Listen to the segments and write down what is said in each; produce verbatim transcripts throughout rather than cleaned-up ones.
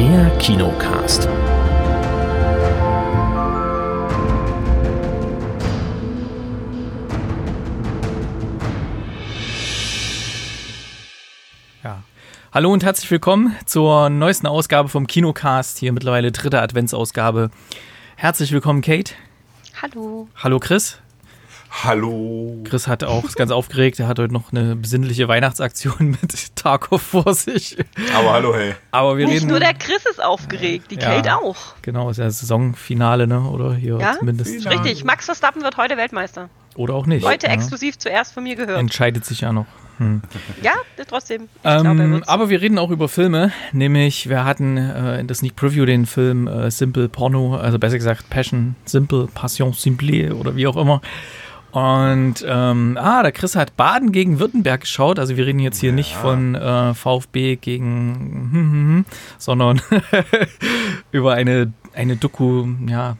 Der Kinocast. Ja. Hallo und herzlich willkommen zur neuesten Ausgabe vom Kinocast, hier mittlerweile dritte Adventsausgabe. Herzlich willkommen, Kate. Hallo. Hallo, Chris. Hallo. Chris hat auch, ist ganz aufgeregt, er hat heute noch eine besinnliche Weihnachtsaktion mit Tarkov vor sich. Aber hallo, hey. Aber wir Nicht reden, nur der Chris ist aufgeregt, die Ja. Kate auch. Genau, ist ja das Saisonfinale, ne? Oder hier Ja? zumindest. Finale. Richtig, Max Verstappen wird heute Weltmeister. Oder auch nicht. Heute ja. exklusiv zuerst von mir gehört. Entscheidet sich ja noch. Hm. Ja, trotzdem. Ich glaube, er Ähm, wird's. aber wir reden auch über Filme, nämlich wir hatten äh, in der Sneak Preview den Film äh, Simple Porno, also besser gesagt Passion Simple, Passion Simple oder wie auch immer. Und ähm, ah, der Chris hat Baden gegen Württemberg geschaut, also wir reden jetzt hier Ja. nicht von äh, VfB gegen, hm, hm, hm, sondern über eine, eine Doku, ja,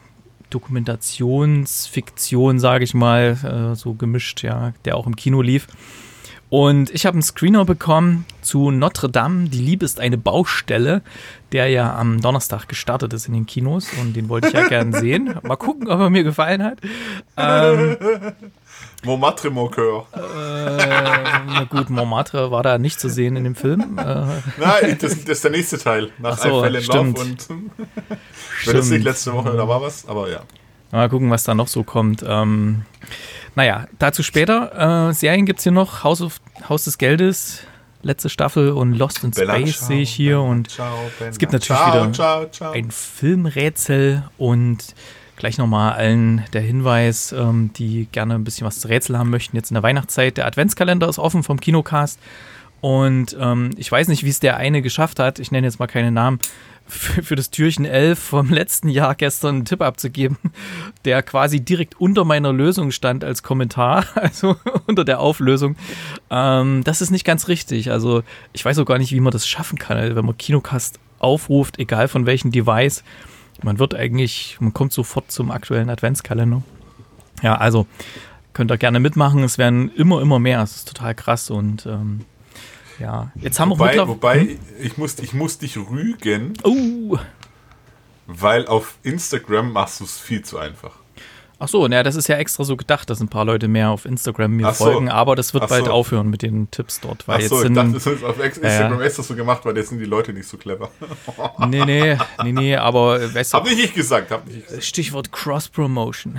Dokumentationsfiktion, sage ich mal, äh, so gemischt, ja, der auch im Kino lief. Und ich habe einen Screener bekommen zu Notre Dame, die Liebe ist eine Baustelle, der ja am Donnerstag gestartet ist in den Kinos und den wollte ich ja gern sehen. Mal gucken, ob er mir gefallen hat. Ähm, Montmartre, mon coeur. äh, na gut, Montmartre war da nicht zu sehen in dem Film. Äh, Nein, das, das ist der nächste Teil. Nach Ach so, I Fell in stimmt. Love und wenn das nicht letzte Woche, da war was, aber ja. mal gucken, was da noch so kommt. Ähm, naja, dazu später. Äh, Serien gibt es hier noch. Haus, of, Haus des Geldes, letzte Staffel und Lost in Bella, Space ciao, sehe ich hier. Bella, Und ciao, Bella, es gibt natürlich ciao, wieder ciao, ciao. ein Filmrätsel und gleich nochmal allen der Hinweis, ähm, die gerne ein bisschen was zu Rätsel haben möchten. Jetzt in der Weihnachtszeit, der Adventskalender ist offen vom Kinocast und ähm, ich weiß nicht, wie es der eine geschafft hat, ich nenne jetzt mal keine Namen, für, für das Türchen elf vom letzten Jahr gestern einen Tipp abzugeben, der quasi direkt unter meiner Lösung stand als Kommentar, also unter der Auflösung. Ähm, das ist nicht ganz richtig, also ich weiß auch gar nicht, wie man das schaffen kann, also, wenn man Kinocast aufruft, egal von welchem Device. Man wird eigentlich, man kommt sofort zum aktuellen Adventskalender. Ja, also könnt ihr gerne mitmachen. Es werden immer, immer mehr. Es ist total krass und ähm, ja, jetzt haben wir Wobei, mittlerweile. wobei ich, muss, ich muss dich rügen, Oh, weil auf Instagram machst du es viel zu einfach. ach so, naja, das ist ja extra so gedacht, dass ein paar Leute mehr auf Instagram mir Ach so. folgen, aber das wird Ach bald so. aufhören mit den Tipps dort, weil Achso, jetzt ich sind. dachte, das ist auf Ex- Instagram ja. extra so gemacht, weil jetzt sind die Leute nicht so clever. Nee, nee, nee, nee, aber weißt du, Hab nicht ich gesagt, hab nicht ich gesagt. Stichwort Cross-Promotion.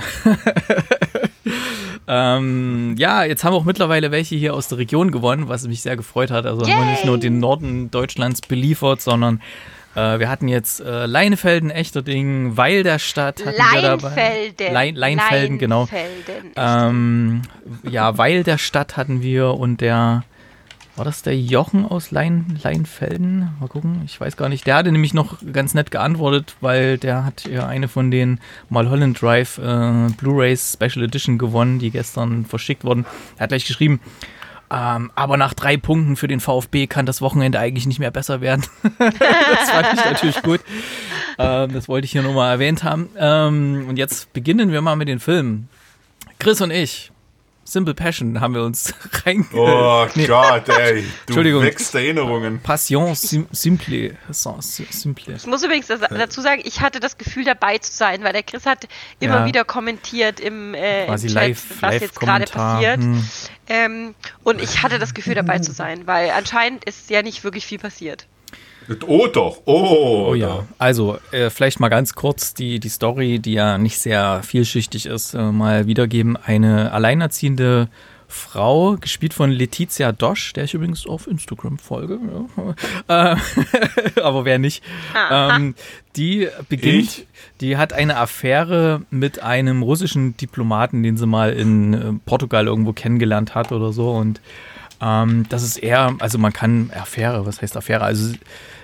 ähm, ja, jetzt haben auch mittlerweile welche hier aus der Region gewonnen, was mich sehr gefreut hat. Also haben wir nicht nur den Norden Deutschlands beliefert, sondern äh, wir hatten jetzt äh, Leinefelden, Echterdingen, Weil der Stadt hatten wir dabei. Leinfelden. Lein, Leinfelden, genau. Leinfelden. Ähm, ja, Weil der Stadt hatten wir und der, war das der Jochen aus Lein, Leinfelden? Mal gucken, ich weiß gar nicht. Der hatte nämlich noch ganz nett geantwortet, weil der hat ja eine von den Mulholland Drive äh, Blu-rays Special Edition gewonnen, die gestern verschickt wurden. Er hat gleich geschrieben, ähm, aber nach drei Punkten für den VfB kann das Wochenende eigentlich nicht mehr besser werden. Das fand ich natürlich gut. Ähm, das wollte ich hier nochmal erwähnt haben. Ähm, und jetzt beginnen wir mal mit den Filmen. Chris und ich, Simple Passion, haben wir uns rein... Oh Nee. Gott, ey, du Entschuldigung. wächst Erinnerungen. Passion sim simple. simple. Ich muss übrigens das, dazu sagen, ich hatte das Gefühl dabei zu sein, weil der Chris hat immer Ja. wieder kommentiert im, äh, im Quasi Chat, live, was jetzt gerade Live-Kommentar. passiert. Hm. Ähm, und ich hatte das Gefühl dabei zu sein, weil anscheinend ist ja nicht wirklich viel passiert. Oh doch, oh, Oh ja, also äh, vielleicht mal ganz kurz die, die Story, die ja nicht sehr vielschichtig ist, äh, mal wiedergeben. Eine alleinerziehende Frau, gespielt von Letizia Dosch, der ich übrigens auf Instagram folge, ja. äh, aber wer nicht, ähm, die beginnt, Ich? die hat eine Affäre mit einem russischen Diplomaten, den sie mal in äh, Portugal irgendwo kennengelernt hat oder so und ähm, das ist eher, also man kann Affäre, was heißt Affäre, also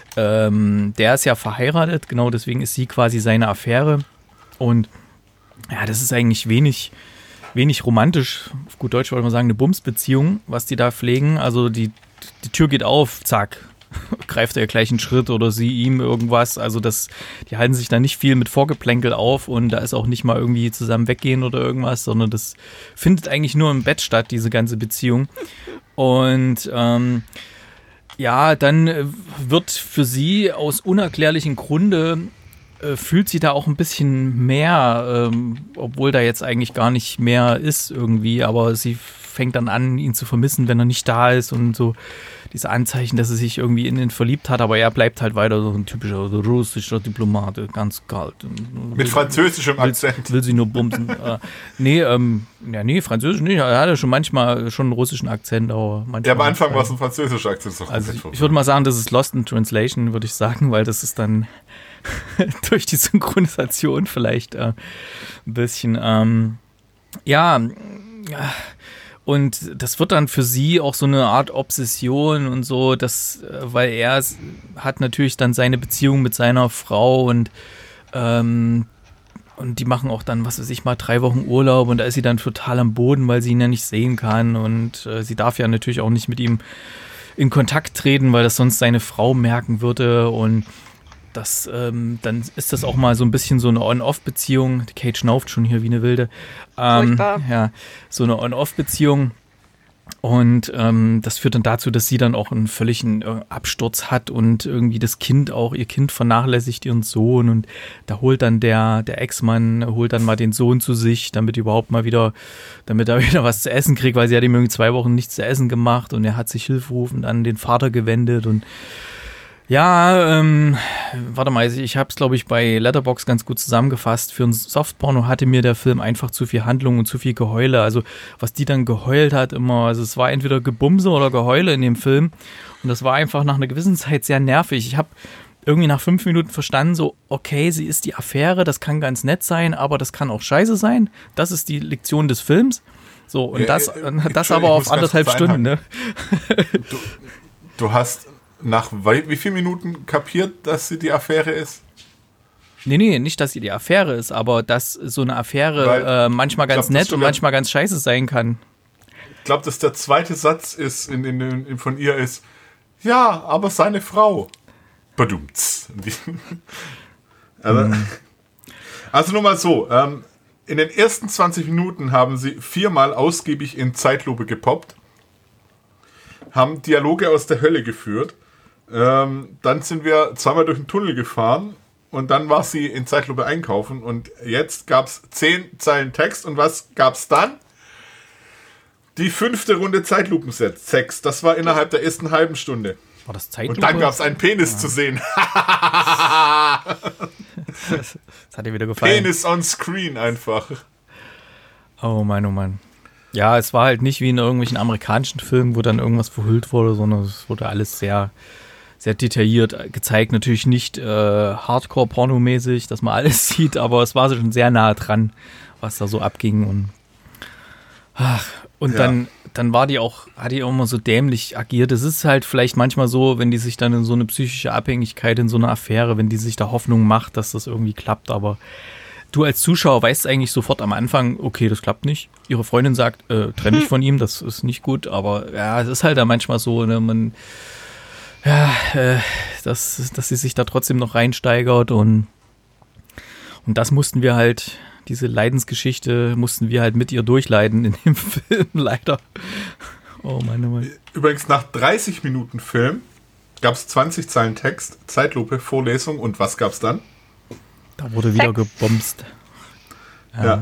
ähm, der ist ja verheiratet, genau deswegen ist sie quasi seine Affäre und ja, das ist eigentlich wenig, wenig romantisch, auf gut Deutsch wollte man sagen, eine Bumsbeziehung, was die da pflegen, also die, die Tür geht auf, zack, greift er gleich einen Schritt oder sie ihm irgendwas, also das, die halten sich da nicht viel mit Vorgeplänkel auf und da ist auch nicht mal irgendwie zusammen weggehen oder irgendwas, sondern das findet eigentlich nur im Bett statt, diese ganze Beziehung und ähm, ja, dann äh, wird für sie aus unerklärlichen Grunde äh, fühlt sie da auch ein bisschen mehr, ähm, obwohl da jetzt eigentlich gar nicht mehr ist irgendwie, aber sie fängt dann an, ihn zu vermissen, wenn er nicht da ist und so diese Anzeichen, dass sie sich irgendwie in ihn verliebt hat, aber er bleibt halt weiter so ein typischer so russischer Diplomat, ganz kalt. Mit französischem Akzent. Will, will sie nur bumsen. äh, nee, ähm, ja, nee, französisch nicht. Er hatte schon manchmal schon einen russischen Akzent, aber manchmal. Ja, am Anfang war es ein französischer Akzent. Also ich, ich würde mal sagen, das ist Lost in Translation, würde ich sagen, weil das ist dann durch die Synchronisation vielleicht äh, ein bisschen, ähm, ja, ja, und das wird dann für sie auch so eine Art Obsession und so, dass, weil er hat natürlich dann seine Beziehung mit seiner Frau und ähm, und die machen auch dann, was weiß ich mal, drei Wochen Urlaub und da ist sie dann total am Boden, weil sie ihn ja nicht sehen kann und äh, sie darf ja natürlich auch nicht mit ihm in Kontakt treten, weil das sonst seine Frau merken würde und das, ähm, dann ist das auch mal so ein bisschen so eine On-Off-Beziehung. Die Kate schnauft schon hier wie eine Wilde. Ähm, ja, so eine On-Off-Beziehung. Und ähm, das führt dann dazu, dass sie dann auch einen völligen äh, Absturz hat und irgendwie das Kind auch, ihr Kind vernachlässigt ihren Sohn und da holt dann der, der Ex-Mann, holt dann mal den Sohn zu sich, damit überhaupt mal wieder, damit er wieder was zu essen kriegt, weil sie hat ihm irgendwie zwei Wochen nichts zu essen gemacht und er hat sich hilferufend an den Vater gewendet und ja, ähm, warte mal, ich habe es, glaube ich, bei Letterboxd ganz gut zusammengefasst. Für ein Softporno hatte mir der Film einfach zu viel Handlung und zu viel Geheule. Also was die dann geheult hat immer, also es war entweder Gebumse oder Geheule in dem Film. Und das war einfach nach einer gewissen Zeit sehr nervig. Ich habe irgendwie nach fünf Minuten verstanden, so, okay, sie ist die Affäre, das kann ganz nett sein, aber das kann auch scheiße sein. Das ist die Lektion des Films. So, und ja, das, äh, das aber auf anderthalb Stunden, ne? Du, du hast nach wie vielen Minuten kapiert, dass sie die Affäre ist? Nee, nee, nicht, dass sie die Affäre ist, aber dass so eine Affäre äh, manchmal ganz glaub, nett und manchmal ganz scheiße sein kann. Ich glaube, dass der zweite Satz ist in, in, in, von ihr ist, ja, aber seine Frau. Badumts. also, mm. also nur mal so, ähm, in den ersten zwanzig Minuten haben sie viermal ausgiebig in Zeitlupe gepoppt, haben Dialoge aus der Hölle geführt. Ähm, dann sind wir zweimal durch den Tunnel gefahren und dann war sie in Zeitlupe einkaufen und jetzt gab es zehn Zeilen Text und was gab es dann? Die fünfte Runde Zeitlupensex. Das war innerhalb der ersten halben Stunde. War das Zeitlupe? Und dann gab es einen Penis ja. zu sehen. das, das hat dir wieder gefallen. Penis on screen einfach. Oh Mann, oh Mann. Ja, es war halt nicht wie in irgendwelchen amerikanischen Filmen, wo dann irgendwas verhüllt wurde, sondern es wurde alles sehr, sehr detailliert gezeigt. Natürlich nicht äh, Hardcore-Porno-mäßig, dass man alles sieht, aber es war schon sehr nah dran, was da so abging. Und, ach, und ja. dann, dann war die auch, hat die auch immer so dämlich agiert. Es ist halt vielleicht manchmal so, wenn die sich dann in so eine psychische Abhängigkeit, in so eine Affäre, wenn die sich da Hoffnung macht, dass das irgendwie klappt, aber du als Zuschauer weißt eigentlich sofort am Anfang, okay, das klappt nicht. Ihre Freundin sagt, äh, trenn dich von ihm, das ist nicht gut. Aber ja, es ist halt da manchmal so, ne, man, ja, äh, dass, dass sie sich da trotzdem noch reinsteigert und, und das mussten wir halt, diese Leidensgeschichte mussten wir halt mit ihr durchleiden in dem Film, leider. Oh meine Mann. Übrigens, nach dreißig Minuten Film gab es zwanzig Zeilen Text, Zeitlupe, Vorlesung und was gab's dann? Da wurde wieder Sex. gebomst. Ja. ja.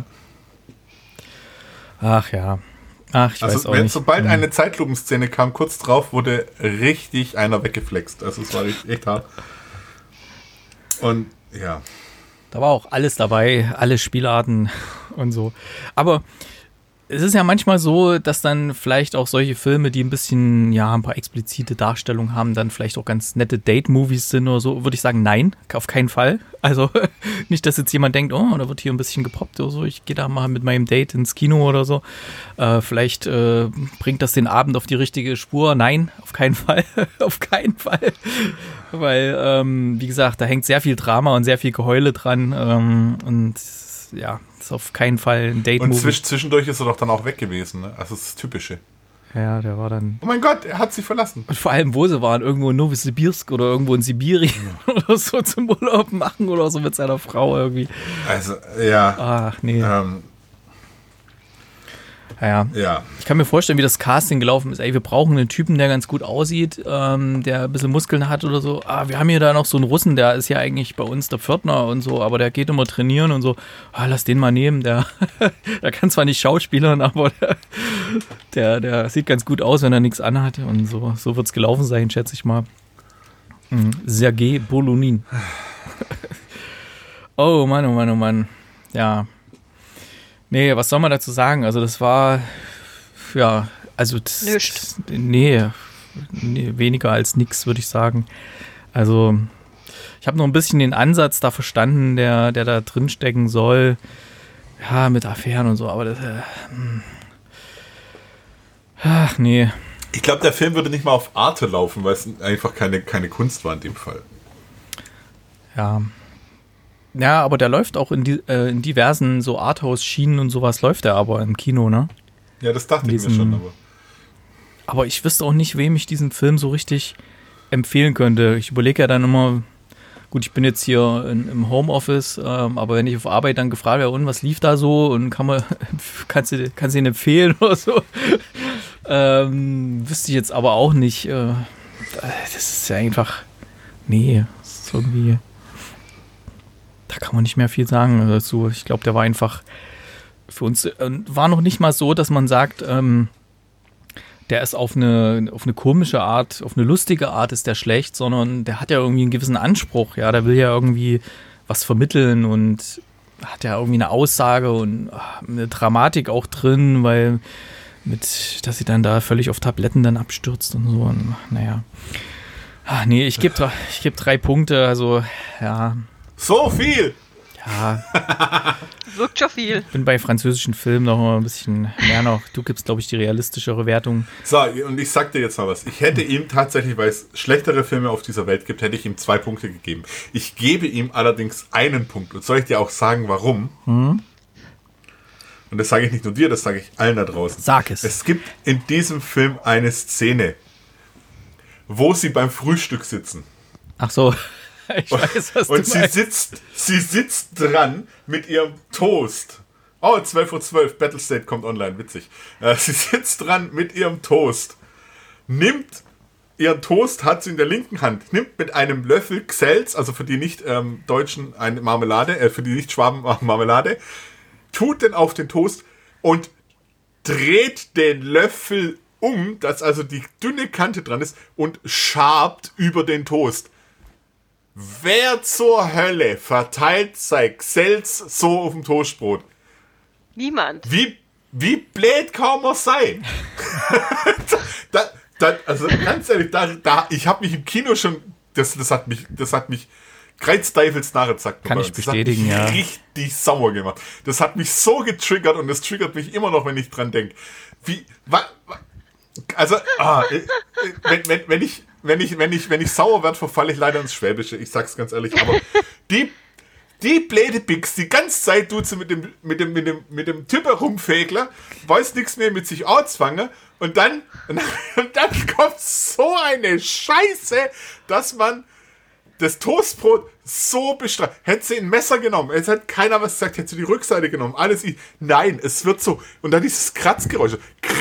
Ach ja. Ach, ich also, weiß auch wenn, nicht. Sobald hm. eine Zeitlupenszene kam, kurz drauf, wurde richtig einer weggeflext. Also es war echt hart. Und ja. Da war auch alles dabei, alle Spielarten und so. Aber es ist ja manchmal so, dass dann vielleicht auch solche Filme, die ein bisschen, ja, ein paar explizite Darstellungen haben, dann vielleicht auch ganz nette Date-Movies sind oder so, würde ich sagen, nein, auf keinen Fall. Also nicht, dass jetzt jemand denkt, oh, da wird hier ein bisschen gepoppt oder so, ich gehe da mal mit meinem Date ins Kino oder so. Äh, vielleicht äh, bringt das den Abend auf die richtige Spur. Nein, auf keinen Fall. Auf keinen Fall. Weil, ähm, wie gesagt, da hängt sehr viel Drama und sehr viel Geheule dran ähm, und ja, ist auf keinen Fall ein Date-Movie. Und zwisch- zwischendurch ist er doch dann auch weg gewesen, ne? Also das ist das Typische. Ja, der war dann... Oh mein Gott, er hat sie verlassen. Und vor allem, wo sie waren, irgendwo in Novosibirsk oder irgendwo in Sibirien ja. oder so zum Urlaub machen oder so mit seiner Frau irgendwie. Also, ja. Ach, nee. Ähm, Ja, Ja. Ich kann mir vorstellen, wie das Casting gelaufen ist. Ey, wir brauchen einen Typen, der ganz gut aussieht, ähm, der ein bisschen Muskeln hat oder so. Ah, wir haben hier da noch so einen Russen, der ist ja eigentlich bei uns der Pförtner und so, aber der geht immer trainieren und so. Ah, lass den mal nehmen. Der, der kann zwar nicht schauspielern, aber der, der, der sieht ganz gut aus, wenn er nichts anhat. Und so, so wird es gelaufen sein, schätze ich mal. Mhm. Sergei Bolunin. Oh Mann, oh Mann, oh Mann. Ja. Nee, was soll man dazu sagen? Also das war, ja, also das, Nichts. Nee, nee, weniger als nix, würde ich sagen. Also ich habe noch ein bisschen den Ansatz da verstanden, der, der da drin stecken soll. Ja, mit Affären und so, aber das, äh, ach nee. Ich glaube, der Film würde nicht mal auf Arte laufen, weil es einfach keine, keine Kunst war in dem Fall. Ja. Ja, aber der läuft auch in, die, äh, in diversen so Arthouse-Schienen und sowas läuft der aber im Kino, ne? Ja, das dachte Diesen, ich mir schon, aber. Aber ich wüsste auch nicht, wem ich diesen Film so richtig empfehlen könnte. Ich überlege ja dann immer, gut, ich bin jetzt hier in, im Homeoffice, ähm, aber wenn ich auf Arbeit dann gefragt werde, und was lief da so und kann man, kannst du, kannst du ihn empfehlen oder so? ähm, wüsste ich jetzt aber auch nicht. Äh, das ist ja einfach, nee, das ist irgendwie... Da kann man nicht mehr viel sagen dazu. Ich glaube, der war einfach für uns, äh, war noch nicht mal so, dass man sagt, ähm, der ist auf eine, auf eine komische Art, auf eine lustige Art ist der schlecht, sondern der hat ja irgendwie einen gewissen Anspruch, ja, der will ja irgendwie was vermitteln und hat ja irgendwie eine Aussage und ach, eine Dramatik auch drin, weil mit, dass sie dann da völlig auf Tabletten dann abstürzt und so und naja. Ach, nee, ich gebe ich geb drei Punkte, also ja. So viel! Ja. Wirkt schon viel. Ich bin bei französischen Filmen noch mal ein bisschen mehr noch. Du gibst, glaube ich, die realistischere Wertung. So, und ich sag dir jetzt mal was. Ich hätte ihm tatsächlich, weil es schlechtere Filme auf dieser Welt gibt, hätte ich ihm zwei Punkte gegeben. Ich gebe ihm allerdings einen Punkt. Und soll ich dir auch sagen, warum? Hm? Und das sage ich nicht nur dir, das sage ich allen da draußen. Sag es. Es gibt in diesem Film eine Szene, wo sie beim Frühstück sitzen. Ach so. Ich weiß, was und du sie meinst. sitzt, sie sitzt dran mit ihrem Toast. Oh, zwölf Uhr zwölf, Battlestate kommt online, witzig. Äh, sie sitzt dran mit ihrem Toast, nimmt ihren Toast, hat sie in der linken Hand, nimmt mit einem Löffel Xelz, also für die Nicht-Deutschen ähm, eine Marmelade, äh, für die Nicht-Schwaben Marmelade, tut den auf den Toast und dreht den Löffel um, dass also die dünne Kante dran ist und schabt über den Toast. Wer zur Hölle verteilt sein Xelz so auf dem Toastbrot? Niemand. Wie, wie blöd kann man sein? da, da, also ganz ehrlich, da, da, ich habe mich im Kino schon, das, das hat mich, das hat mich Kreuzteufels Narre, sagt man. Kann ich bestätigen, ja. Das hat mich richtig sauer gemacht. Das hat mich so getriggert und das triggert mich immer noch, wenn ich dran denke. Wie, wa, wa, also, ah, wenn, wenn, wenn ich Wenn ich, wenn ich, wenn ich sauer werde, verfalle ich leider ins Schwäbische. Ich sag's ganz ehrlich. Aber die, die blöde Bix, die ganze Zeit tut sie mit dem, mit dem, mit dem, mit dem Typ herumfägler, weiß nichts mehr mit sich anzufangen. Und dann, und dann kommt so eine Scheiße, dass man das Toastbrot so bestraft. Hätte sie ein Messer genommen, es hätte keiner was gesagt, hätte sie die Rückseite genommen, alles. Nein, es wird so. Und dann dieses Kratzgeräusch.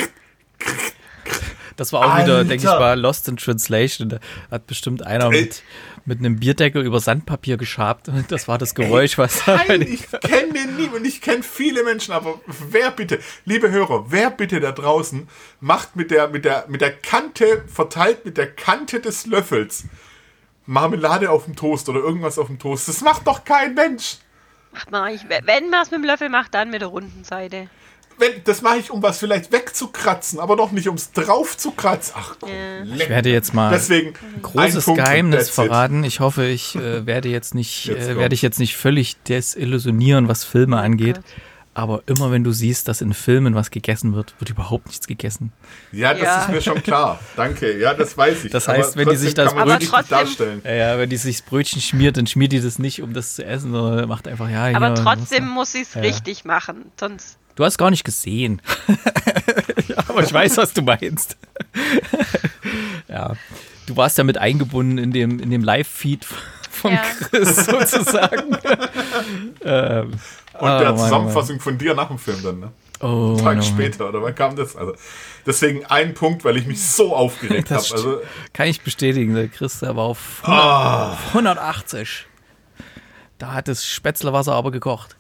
Das war auch Alter. wieder, denke ich mal, Lost in Translation. Da hat bestimmt einer mit, mit einem Bierdeckel über Sandpapier geschabt. Das war das Geräusch, was... Nein, ich kenne den nie und ich kenne viele Menschen, aber wer bitte, liebe Hörer, wer bitte da draußen macht mit der, mit der, mit der Kante, verteilt mit der Kante des Löffels Marmelade auf dem Toast oder irgendwas auf dem Toast? Das macht doch kein Mensch. Macht man eigentlich, wenn man es mit dem Löffel macht, dann mit der runden Seite. Wenn, das mache ich, um was vielleicht wegzukratzen, aber doch nicht, um es drauf zu kratzen. Ach komm, Ja. Ich werde jetzt mal Deswegen ein großes Punkt und Geheimnis that's it. verraten. Ich hoffe, ich äh, werde jetzt nicht, Jetzt äh, komm. werde ich jetzt nicht völlig desillusionieren, was Filme angeht. Gott. Aber immer wenn du siehst, dass in Filmen was gegessen wird, wird überhaupt nichts gegessen. Ja, das Ja. ist mir schon klar. Danke. Ja, das weiß ich. Das heißt, Aber wenn die trotzdem sich das kann man Brötchen- richtig Aber trotzdem- darstellen. Ja, ja, wenn die sich das Brötchen schmiert, dann schmiert die das nicht, um das zu essen, sondern macht einfach, ja, hier. Aber trotzdem muss sie es Ja. richtig machen. Sonst. Du hast gar nicht gesehen. Ja, aber ich weiß, was du meinst. Ja, du warst ja mit eingebunden in dem, in dem Live-Feed von Ja. Chris sozusagen. ähm, Und oh, der Mann, Zusammenfassung von dir nach dem Film dann, ne? Oh, einen Tag no. später, oder wann kam das? Also, deswegen ein Punkt, weil ich mich so aufgeregt habe. Das Also, kann ich bestätigen, der Chris, der war auf ah, hundertachtzig. Da hat das Spätzlewasser aber gekocht.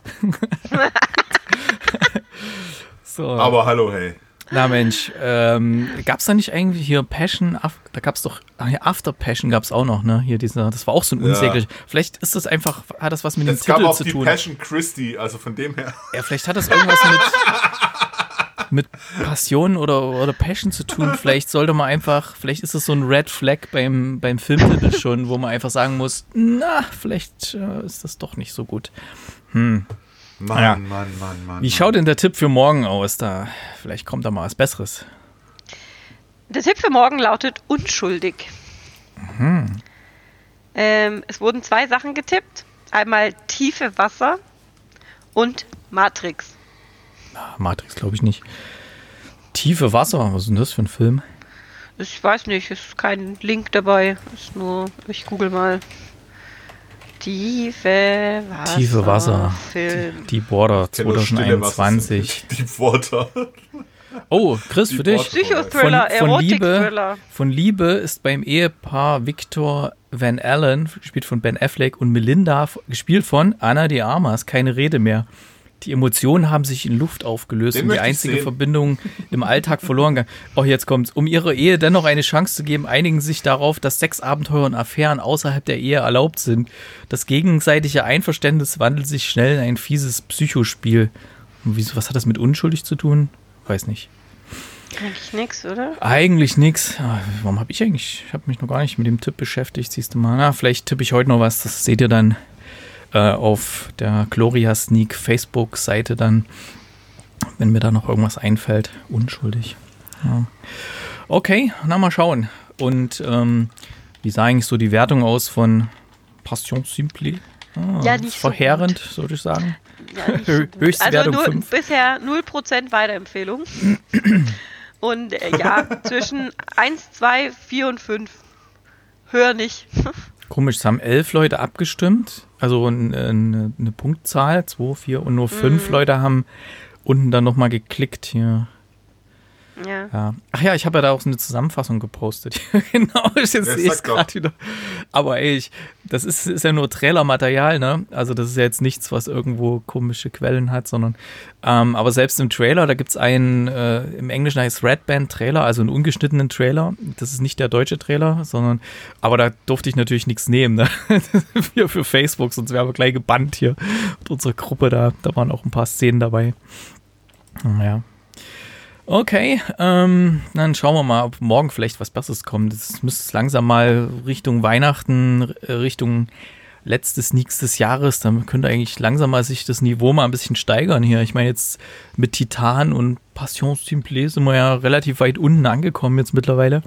So. aber hallo, hey. Na Mensch, ähm, gab es da nicht eigentlich hier Passion, Af- da gab es doch, ach ja, After Passion gab es auch noch, ne? Hier dieser, das war auch so ein Ja. unsäglich. Vielleicht ist das einfach, hat das was mit dem Es gab Titel auch zu die tun. Passion Christi, also von dem her. Ja, vielleicht hat das irgendwas mit, mit Passion oder, oder Passion zu tun. Vielleicht sollte man einfach, vielleicht ist das so ein Red Flag beim, beim Filmtitel schon, wo man einfach sagen muss, na, vielleicht äh, ist das doch nicht so gut. Hm. Mann, Ja. Mann, Mann, Mann. Wie schaut denn der Tipp für morgen aus? Da, vielleicht kommt da mal was Besseres. Der Tipp für morgen lautet unschuldig. Mhm. Ähm, es wurden zwei Sachen getippt. Einmal tiefe Wasser und Matrix. Matrix glaube ich nicht. Tiefe Wasser, was ist denn das für ein Film? Ich weiß nicht, ist kein Link dabei. Ist nur, ich google mal. Tiefe Wasser. Tiefe Wasser. Film. Die Border Ich kenn nur Stille Wasser. zwanzig einundzwanzig. Deep Water. Oh, Chris, für dich. Psychothriller, Von- von Liebe- Erotik-Thriller. Von Liebe ist beim Ehepaar Victor Van Allen, gespielt von Ben Affleck, und Melinda, gespielt von Ana de Armas, keine Rede mehr. Die Emotionen haben sich in Luft aufgelöst Den und die möchte ich einzige sehen. Verbindung im Alltag verloren gegangen. Oh, jetzt kommt's. Um ihrer Ehe dennoch eine Chance zu geben, einigen sich darauf, dass Sexabenteuer und Affären außerhalb der Ehe erlaubt sind. Das gegenseitige Einverständnis wandelt sich schnell in ein fieses Psychospiel. Und wieso, was hat das mit unschuldig zu tun? Weiß nicht. Eigentlich nix, oder? Eigentlich nix. Ah, Warum habe ich eigentlich, ich habe mich noch gar nicht mit dem Tipp beschäftigt, siehst du mal. Na, vielleicht tippe ich heute noch was, das seht ihr dann äh, auf der Gloria Sneak Facebook-Seite dann, wenn mir da noch irgendwas einfällt. Unschuldig. Ja. Okay, na mal schauen. Und ähm, wie sah eigentlich so die Wertung aus von Passion Simple? Ah, Ja, nicht so verheerend, so würde ich sagen. Ja, nicht so Hö- gut. höchste also Wertung nur, fünf. bisher null Prozent Weiterempfehlung. Und äh, ja, zwischen eins, zwei, vier und fünf. Höher nicht. Komisch, es haben elf Leute abgestimmt, also eine, eine Punktzahl, zwei, vier und nur fünf Mhm. Leute haben unten dann nochmal geklickt hier. Ja. Ja. Ach ja, ich habe ja da auch so eine Zusammenfassung gepostet. Genau, ich jetzt Ja, sehe es sag doch. gerade wieder. Aber ey, ich, das ist, ist ja nur Trailermaterial, ne? Also das ist ja jetzt nichts, was irgendwo komische Quellen hat, sondern ähm, aber selbst im Trailer, da gibt es einen, äh, im Englischen heißt Red Band Trailer, also einen ungeschnittenen Trailer. Das ist nicht der deutsche Trailer, sondern, aber da durfte ich natürlich nichts nehmen, ne? für, für Facebook, sonst wären wir gleich gebannt hier. Und unsere Gruppe, da, da waren auch ein paar Szenen dabei. Naja. Okay, ähm, dann schauen wir mal, ob morgen vielleicht was Besseres kommt. Es müsste langsam mal Richtung Weihnachten, äh, Richtung letztes Sneaks des Jahres, dann könnte eigentlich langsam mal sich das Niveau mal ein bisschen steigern hier. Ich meine, jetzt mit Titan und Passion Simple sind wir ja relativ weit unten angekommen jetzt mittlerweile.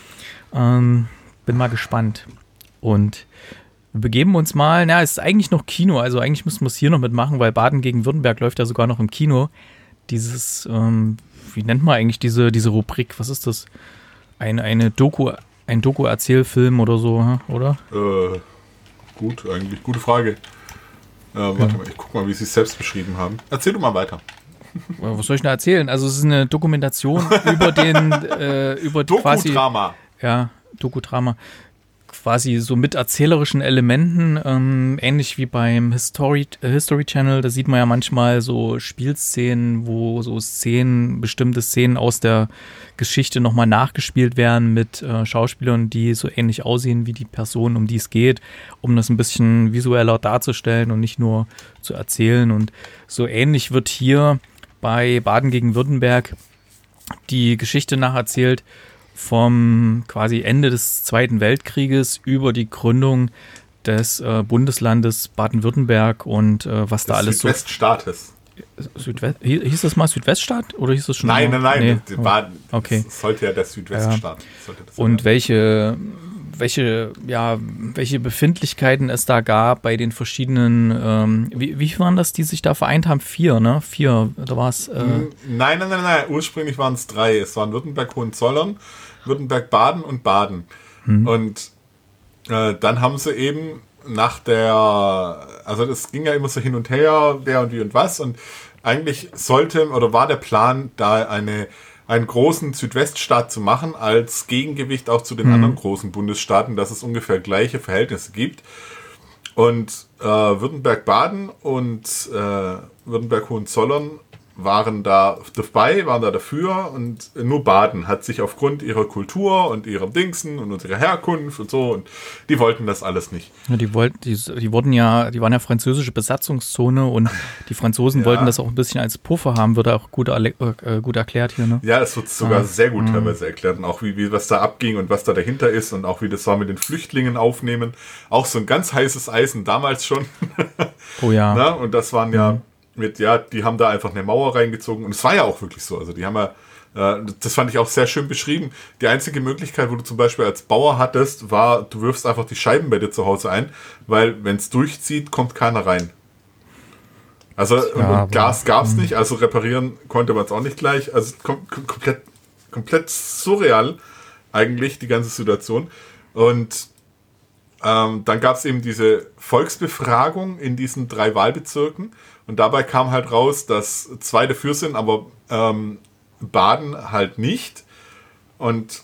Ähm, bin mal gespannt. Und wir begeben uns mal, na, es ist eigentlich noch Kino, also eigentlich müssen wir es hier noch mitmachen, weil Baden gegen Württemberg läuft ja sogar noch im Kino. Dieses, ähm, wie nennt man eigentlich diese, diese Rubrik? Was ist das? Eine, eine Doku, ein Doku-Erzählfilm oder so, hm, oder? Äh, gut, eigentlich. Gute Frage. Äh, warte mal, ich guck mal, wie sie es selbst beschrieben haben. Erzähl du mal weiter. Was soll ich denn erzählen? Also es ist eine Dokumentation über den, äh, über quasi, Doku-Drama. ja, Doku-Drama, quasi so mit erzählerischen Elementen, ähm, ähnlich wie beim History, äh, History Channel, da sieht man ja manchmal so Spielszenen, wo so Szenen, bestimmte Szenen aus der Geschichte nochmal nachgespielt werden mit äh, Schauspielern, die so ähnlich aussehen wie die Person, um die es geht, um das ein bisschen visueller darzustellen und nicht nur zu erzählen. Und so ähnlich wird hier bei Baden gegen Württemberg die Geschichte nacherzählt vom quasi Ende des Zweiten Weltkrieges über die Gründung des äh, Bundeslandes Baden-Württemberg und äh, was da Des alles Südweststaates. so. Südwest, hieß das mal Südweststaat oder hieß das schon? Nein, nein, nein. Nee. das war, Okay. Das sollte ja der Südweststaat. Sollte das Und sein. welche, welche, ja, welche Befindlichkeiten es da gab bei den verschiedenen, ähm, wie, wie waren das, die sich da vereint haben? Vier, ne? Vier, da war es. Äh, Nein, nein, nein, nein. Ursprünglich waren es drei. Es waren Württemberg-Hohenzollern, Württemberg-Baden und Baden. Hm. Und äh, dann haben sie eben nach der, also das ging ja immer so hin und her, wer und wie und was. Und eigentlich sollte oder war der Plan, da eine, einen großen Südweststaat zu machen, als Gegengewicht auch zu den mhm. anderen großen Bundesstaaten, dass es ungefähr gleiche Verhältnisse gibt. Und äh, Württemberg-Baden und äh, Württemberg-Hohenzollern waren da dabei, waren da dafür, und nur Baden hat sich aufgrund ihrer Kultur und ihrem Dingsen und ihrer Herkunft und so, und die wollten das alles nicht. Ja, die wollten, die, die wurden ja, die waren ja französische Besatzungszone, und die Franzosen ja. wollten das auch ein bisschen als Puffer haben, wird auch gut, äh, gut erklärt hier, ne? Ja, es wird sogar ah. sehr gut teilweise erklärt, und auch wie, wie was da abging und was da dahinter ist, und auch wie das war mit den Flüchtlingen aufnehmen. Auch so ein ganz heißes Eisen damals schon. Oh ja. Na, und das waren ja mhm. mit, ja, die haben da einfach eine Mauer reingezogen, und es war ja auch wirklich so, also die haben ja, äh, das fand ich auch sehr schön beschrieben, die einzige Möglichkeit, wo du zum Beispiel als Bauer hattest, war, du wirfst einfach die Scheiben bei dir zu Hause ein, weil wenn es durchzieht, kommt keiner rein. Also, ja, und Gas gab es nicht, also reparieren konnte man es auch nicht gleich, also kom- kom- komplett, komplett surreal eigentlich, die ganze Situation. Und ähm, dann gab es eben diese Volksbefragung in diesen drei Wahlbezirken, und dabei kam halt raus, dass zwei dafür sind, aber ähm, Baden halt nicht. Und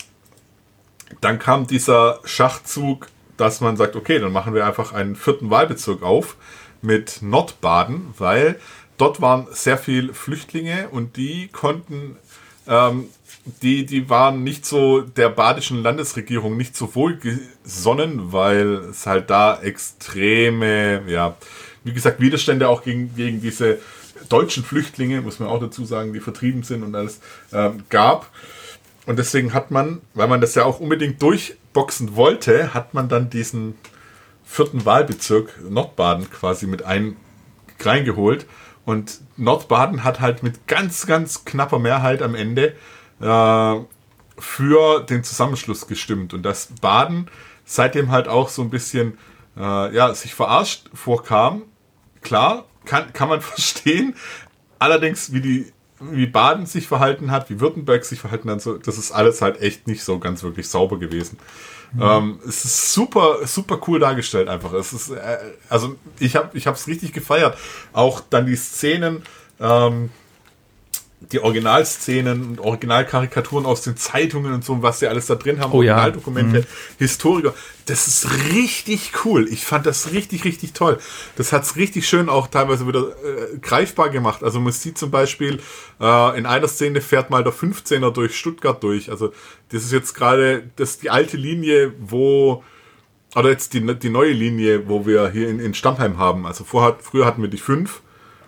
dann kam dieser Schachzug, dass man sagt, okay, dann machen wir einfach einen vierten Wahlbezirk auf mit Nordbaden, weil dort waren sehr viele Flüchtlinge, und die konnten, ähm, die, die waren nicht so der badischen Landesregierung nicht so wohlgesonnen, weil es halt da extreme, ja, wie gesagt, Widerstände auch gegen, gegen diese deutschen Flüchtlinge, muss man auch dazu sagen, die vertrieben sind und alles, ähm, gab. Und deswegen hat man, weil man das ja auch unbedingt durchboxen wollte, hat man dann diesen vierten Wahlbezirk Nordbaden quasi mit ein reingeholt. Und Nordbaden hat halt mit ganz, ganz knapper Mehrheit am Ende äh, für den Zusammenschluss gestimmt. Und dass Baden seitdem halt auch so ein bisschen äh, ja, sich verarscht vorkam, klar, kann, kann man verstehen. Allerdings, wie die wie Baden sich verhalten hat, wie Württemberg sich verhalten hat, so, das ist alles halt echt nicht so ganz wirklich sauber gewesen. Mhm. Ähm, es ist super, super cool dargestellt einfach. Es ist, äh, also ich habe ich es richtig gefeiert. Auch dann die Szenen, ähm, die Originalszenen und Originalkarikaturen aus den Zeitungen und so, was sie alles da drin haben, oh, Originaldokumente, ja. mhm. Historiker. Das ist richtig cool. Ich fand das richtig, richtig toll. Das hat es richtig schön auch teilweise wieder äh, greifbar gemacht. Also man sieht zum Beispiel, äh, in einer Szene fährt mal der fünfzehner durch Stuttgart durch. Also das ist jetzt gerade das die alte Linie, wo, oder jetzt die, die neue Linie, wo wir hier in, in Stammheim haben. Also vorher, früher hatten wir die fünf.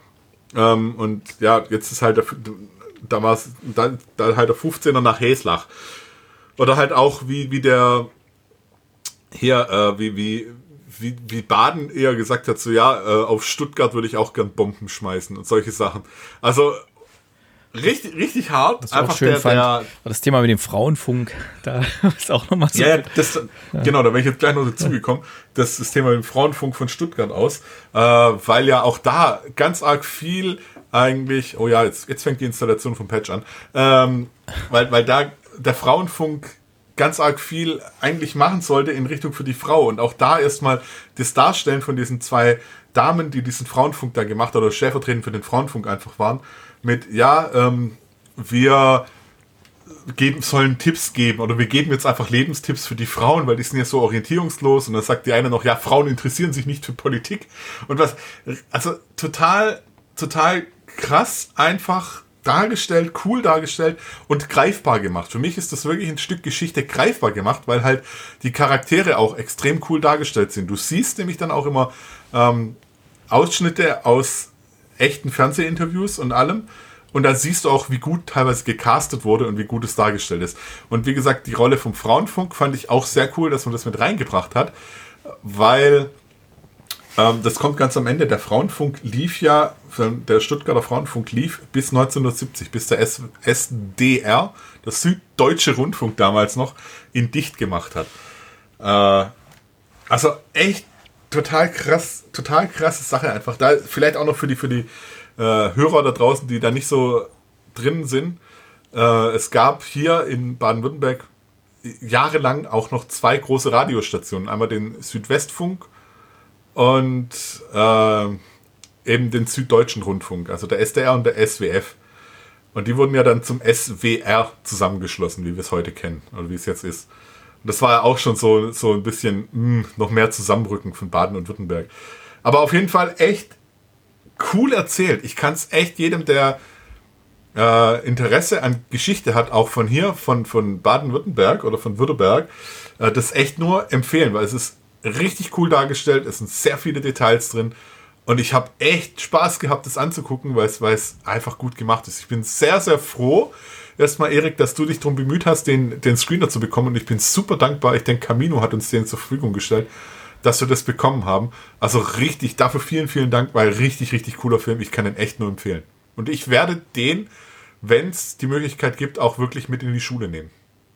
Ähm, und ja, jetzt ist halt der, da war es da, da halt der fünfzehner nach Heslach. Oder halt auch wie, wie der hier, äh, wie, wie, wie, wie Baden eher gesagt hat, so ja, äh, auf Stuttgart würde ich auch gern Bomben schmeißen und solche Sachen. Also richtig, richtig hart. Was ich einfach auch schön der, fand, der, war das Thema mit dem Frauenfunk, da ist auch nochmal so. Ja, das, ja, genau, da bin ich jetzt gleich noch dazugekommen, das, das Thema mit dem Frauenfunk von Stuttgart aus, äh, weil ja auch da ganz arg viel eigentlich, oh ja, jetzt, jetzt fängt die Installation vom Patch an, ähm, weil, weil da der Frauenfunk ganz arg viel eigentlich machen sollte in Richtung für die Frau, und auch da erstmal das Darstellen von diesen zwei Damen, die diesen Frauenfunk da gemacht oder stellvertretend für den Frauenfunk einfach waren, mit, ja, ähm, wir geben, sollen Tipps geben oder wir geben jetzt einfach Lebenstipps für die Frauen, weil die sind ja so orientierungslos, und dann sagt die eine noch, ja, Frauen interessieren sich nicht für Politik und was, also total, total krass einfach dargestellt, cool dargestellt und greifbar gemacht. Für mich ist das wirklich ein Stück Geschichte greifbar gemacht, weil halt die Charaktere auch extrem cool dargestellt sind. Du siehst nämlich dann auch immer ähm, Ausschnitte aus echten Fernsehinterviews und allem, und da siehst du auch, wie gut teilweise gecastet wurde und wie gut es dargestellt ist. Und wie gesagt, die Rolle vom Frauenfunk fand ich auch sehr cool, dass man das mit reingebracht hat, weil ähm, das kommt ganz am Ende. Der Frauenfunk lief ja, der Stuttgarter Frauenfunk lief bis neunzehnhundertsiebzig, bis der S- SDR, der Süddeutsche Rundfunk damals noch, ihn dicht gemacht hat. Äh, also echt total krass, total krasse Sache einfach. Da vielleicht auch noch für die, für die äh, Hörer da draußen, die da nicht so drin sind. Äh, es gab hier in Baden-Württemberg jahrelang auch noch zwei große Radiostationen. Einmal den Südwestfunk und äh, eben den Süddeutschen Rundfunk, also der S D R und der S W F. Und die wurden ja dann zum S W R zusammengeschlossen, wie wir es heute kennen, oder wie es jetzt ist. Und das war ja auch schon so, so ein bisschen mh, noch mehr Zusammenrücken von Baden und Württemberg. Aber auf jeden Fall echt cool erzählt. Ich kann es echt jedem, der äh, Interesse an Geschichte hat, auch von hier, von, von Baden-Württemberg oder von Württemberg, äh, das echt nur empfehlen, weil es ist richtig cool dargestellt, es sind sehr viele Details drin und ich habe echt Spaß gehabt, das anzugucken, weil es, weil es einfach gut gemacht ist. Ich bin sehr, sehr froh, erstmal Erik, dass du dich darum bemüht hast, den, den Screener zu bekommen und ich bin super dankbar, ich denke, Camino hat uns den zur Verfügung gestellt, dass wir das bekommen haben. Also richtig, dafür vielen, vielen Dank, weil richtig, richtig cooler Film, ich kann den echt nur empfehlen. Und ich werde den, wenn es die Möglichkeit gibt, auch wirklich mit in die Schule nehmen.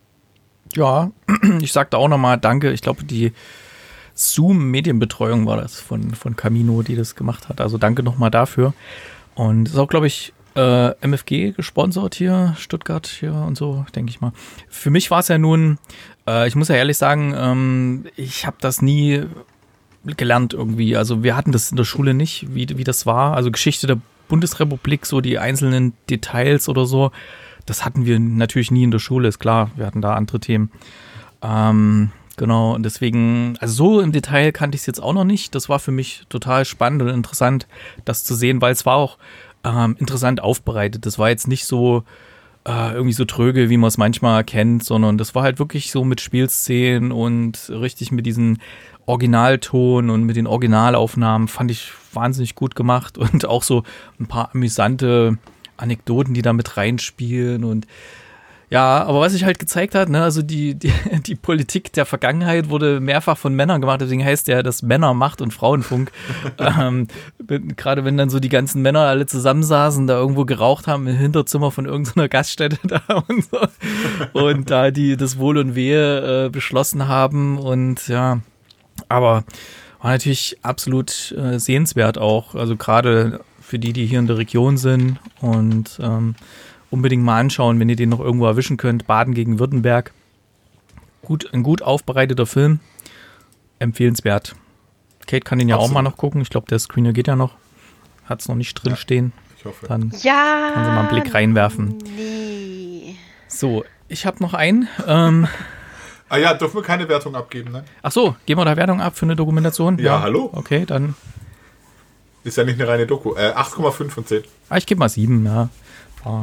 Ja, ich sagte auch nochmal Danke. Ich glaube, die Zoom-Medienbetreuung war das von, von Camino, die das gemacht hat. Also danke nochmal dafür. Und ist auch, glaube ich, äh, M F G gesponsert hier, Stuttgart hier und so, denke ich mal. Für mich war es ja nun, äh, ich muss ja ehrlich sagen, ähm, ich habe das nie gelernt irgendwie. Also wir hatten das in der Schule nicht, wie, wie das war. Also Geschichte der Bundesrepublik, so die einzelnen Details oder so, das hatten wir natürlich nie in der Schule, ist klar. Wir hatten da andere Themen. Ähm, genau, und deswegen, also so im Detail kannte ich es jetzt auch noch nicht. Das war für mich total spannend und interessant, das zu sehen, weil es war auch ähm, interessant aufbereitet. Das war jetzt nicht so äh, irgendwie so tröge, wie man es manchmal kennt, sondern das war halt wirklich so mit Spielszenen und richtig mit diesen Originalton und mit den Originalaufnahmen, fand ich wahnsinnig gut gemacht und auch so ein paar amüsante Anekdoten, die da mit reinspielen und ja, aber was sich halt gezeigt hat, ne, also die, die, die Politik der Vergangenheit wurde mehrfach von Männern gemacht, deswegen heißt ja das Männermacht- und Frauenfunk. ähm, Gerade wenn dann so die ganzen Männer alle zusammensaßen, da irgendwo geraucht haben im Hinterzimmer von irgendeiner Gaststätte da und so und da die das Wohl und Wehe äh, beschlossen haben und ja, aber war natürlich absolut äh, sehenswert auch, also gerade für die, die hier in der Region sind und ähm, unbedingt mal anschauen, wenn ihr den noch irgendwo erwischen könnt. Baden gegen Württemberg. Gut, ein gut aufbereiteter Film. Empfehlenswert. Kate kann den ja Absolut. Auch mal noch gucken. Ich glaube, der Screener geht ja noch. Hat es noch nicht drin ja, stehen. Ich hoffe. Dann ja, kann sie mal einen Blick reinwerfen. Nee. So, ich habe noch einen. Ähm, ah ja, dürfen wir keine Wertung abgeben, ne? Ach so, geben wir da Wertung ab für eine Dokumentation? Ja, ja. Hallo. Okay, dann. Ist ja nicht eine reine Doku. Äh, acht Komma fünf von zehn. Ah, ich gebe mal sieben, ja. Oh.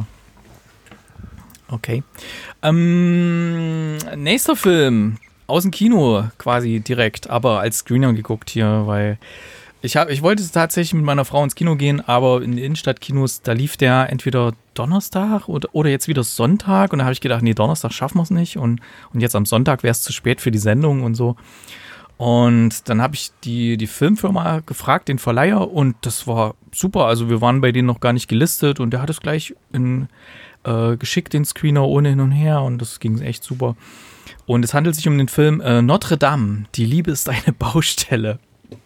Okay. Ähm, nächster Film. Aus dem Kino quasi direkt, aber als Screener geguckt hier, weil ich, hab, ich wollte tatsächlich mit meiner Frau ins Kino gehen, aber in den Innenstadtkinos, da lief der entweder Donnerstag oder, oder jetzt wieder Sonntag und da habe ich gedacht, nee, Donnerstag schaffen wir es nicht und, und jetzt am Sonntag wäre es zu spät für die Sendung und so. Und dann habe ich die, die Filmfirma gefragt, den Verleiher, und das war super. Also wir waren bei denen noch gar nicht gelistet und der hat es gleich in, äh, geschickt, den Screener, ohne hin und her, und das ging echt super. Und es handelt sich um den Film äh, Notre Dame, die Liebe ist eine Baustelle.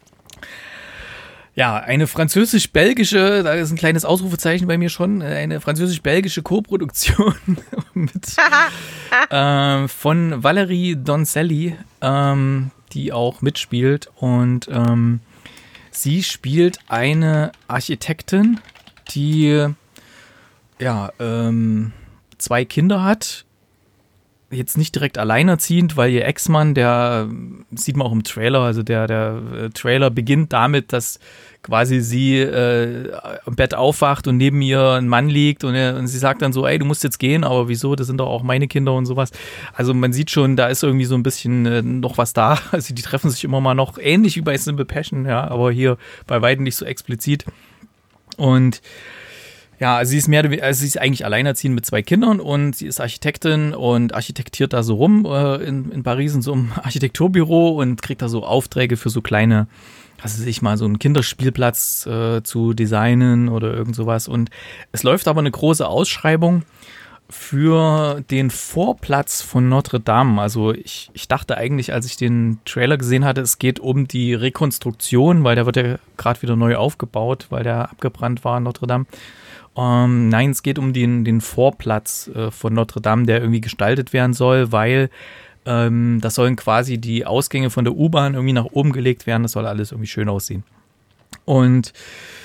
Ja, eine französisch-belgische, da ist ein kleines Ausrufezeichen bei mir schon, eine französisch-belgische Co-Produktion mit, äh, von Valerie Donzelli, ähm, die auch mitspielt, und ähm, sie spielt eine Architektin, die ja ähm, zwei Kinder hat, jetzt nicht direkt alleinerziehend, weil ihr Ex-Mann, der sieht man auch im Trailer, also der, der äh, Trailer beginnt damit, dass quasi sie äh, am Bett aufwacht und neben ihr ein Mann liegt und, er, und sie sagt dann so, ey, du musst jetzt gehen, aber wieso, das sind doch auch meine Kinder und sowas. Also man sieht schon, da ist irgendwie so ein bisschen äh, noch was da, also die treffen sich immer mal noch, ähnlich wie bei Simple Passion, ja, aber hier bei weitem nicht so explizit. Und ja, also sie ist mehr, also sie ist eigentlich alleinerziehend mit zwei Kindern und sie ist Architektin und architektiert da so rum äh, in, in Paris in so einem Architekturbüro und kriegt da so Aufträge für so kleine, was weiß ich mal, so einen Kinderspielplatz äh, zu designen oder irgend sowas. Und es läuft aber eine große Ausschreibung für den Vorplatz von Notre Dame. Also ich, ich dachte eigentlich, als ich den Trailer gesehen hatte, es geht um die Rekonstruktion, weil der wird ja gerade wieder neu aufgebaut, weil der abgebrannt war in Notre Dame. Um, nein, es geht um den, den Vorplatz äh, von Notre Dame, der irgendwie gestaltet werden soll, weil ähm, das sollen quasi die Ausgänge von der U-Bahn irgendwie nach oben gelegt werden. Das soll alles irgendwie schön aussehen. Und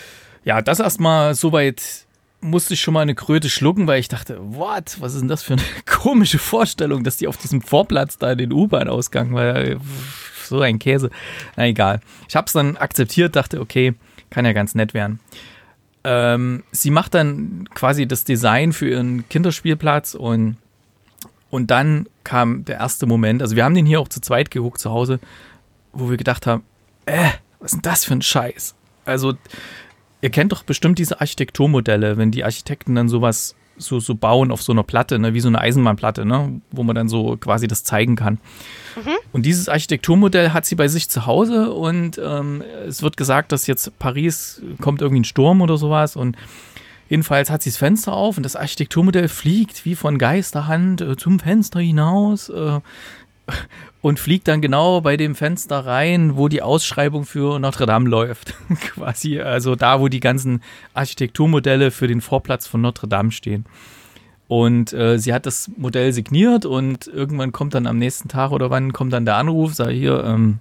Ja, das erstmal soweit musste ich schon mal eine Kröte schlucken, weil ich dachte, what, was ist denn das für eine komische Vorstellung, dass die auf diesem Vorplatz da in den U-Bahn-Ausgang, weil so ein Käse. Na egal. Ich habe es dann akzeptiert, dachte, okay, kann ja ganz nett werden. Ähm, sie macht dann quasi das Design für ihren Kinderspielplatz und, und dann kam der erste Moment, also wir haben den hier auch zu zweit geguckt zu Hause, wo wir gedacht haben, äh, was ist denn das für ein Scheiß? Also ihr kennt doch bestimmt diese Architekturmodelle, wenn die Architekten dann sowas so, so bauen auf so einer Platte, ne, wie so eine Eisenbahnplatte, ne, wo man dann so quasi das zeigen kann. Mhm. Und dieses Architekturmodell hat sie bei sich zu Hause und ähm, es wird gesagt, dass jetzt Paris kommt irgendwie ein Sturm oder sowas und jedenfalls hat sie das Fenster auf und das Architekturmodell fliegt wie von Geisterhand äh, zum Fenster hinaus äh, und fliegt dann genau bei dem Fenster rein, wo die Ausschreibung für Notre Dame läuft. Quasi, also da, wo die ganzen Architekturmodelle für den Vorplatz von Notre Dame stehen. Und äh, sie hat das Modell signiert und irgendwann kommt dann am nächsten Tag oder wann kommt dann der Anruf, sag hier, ähm,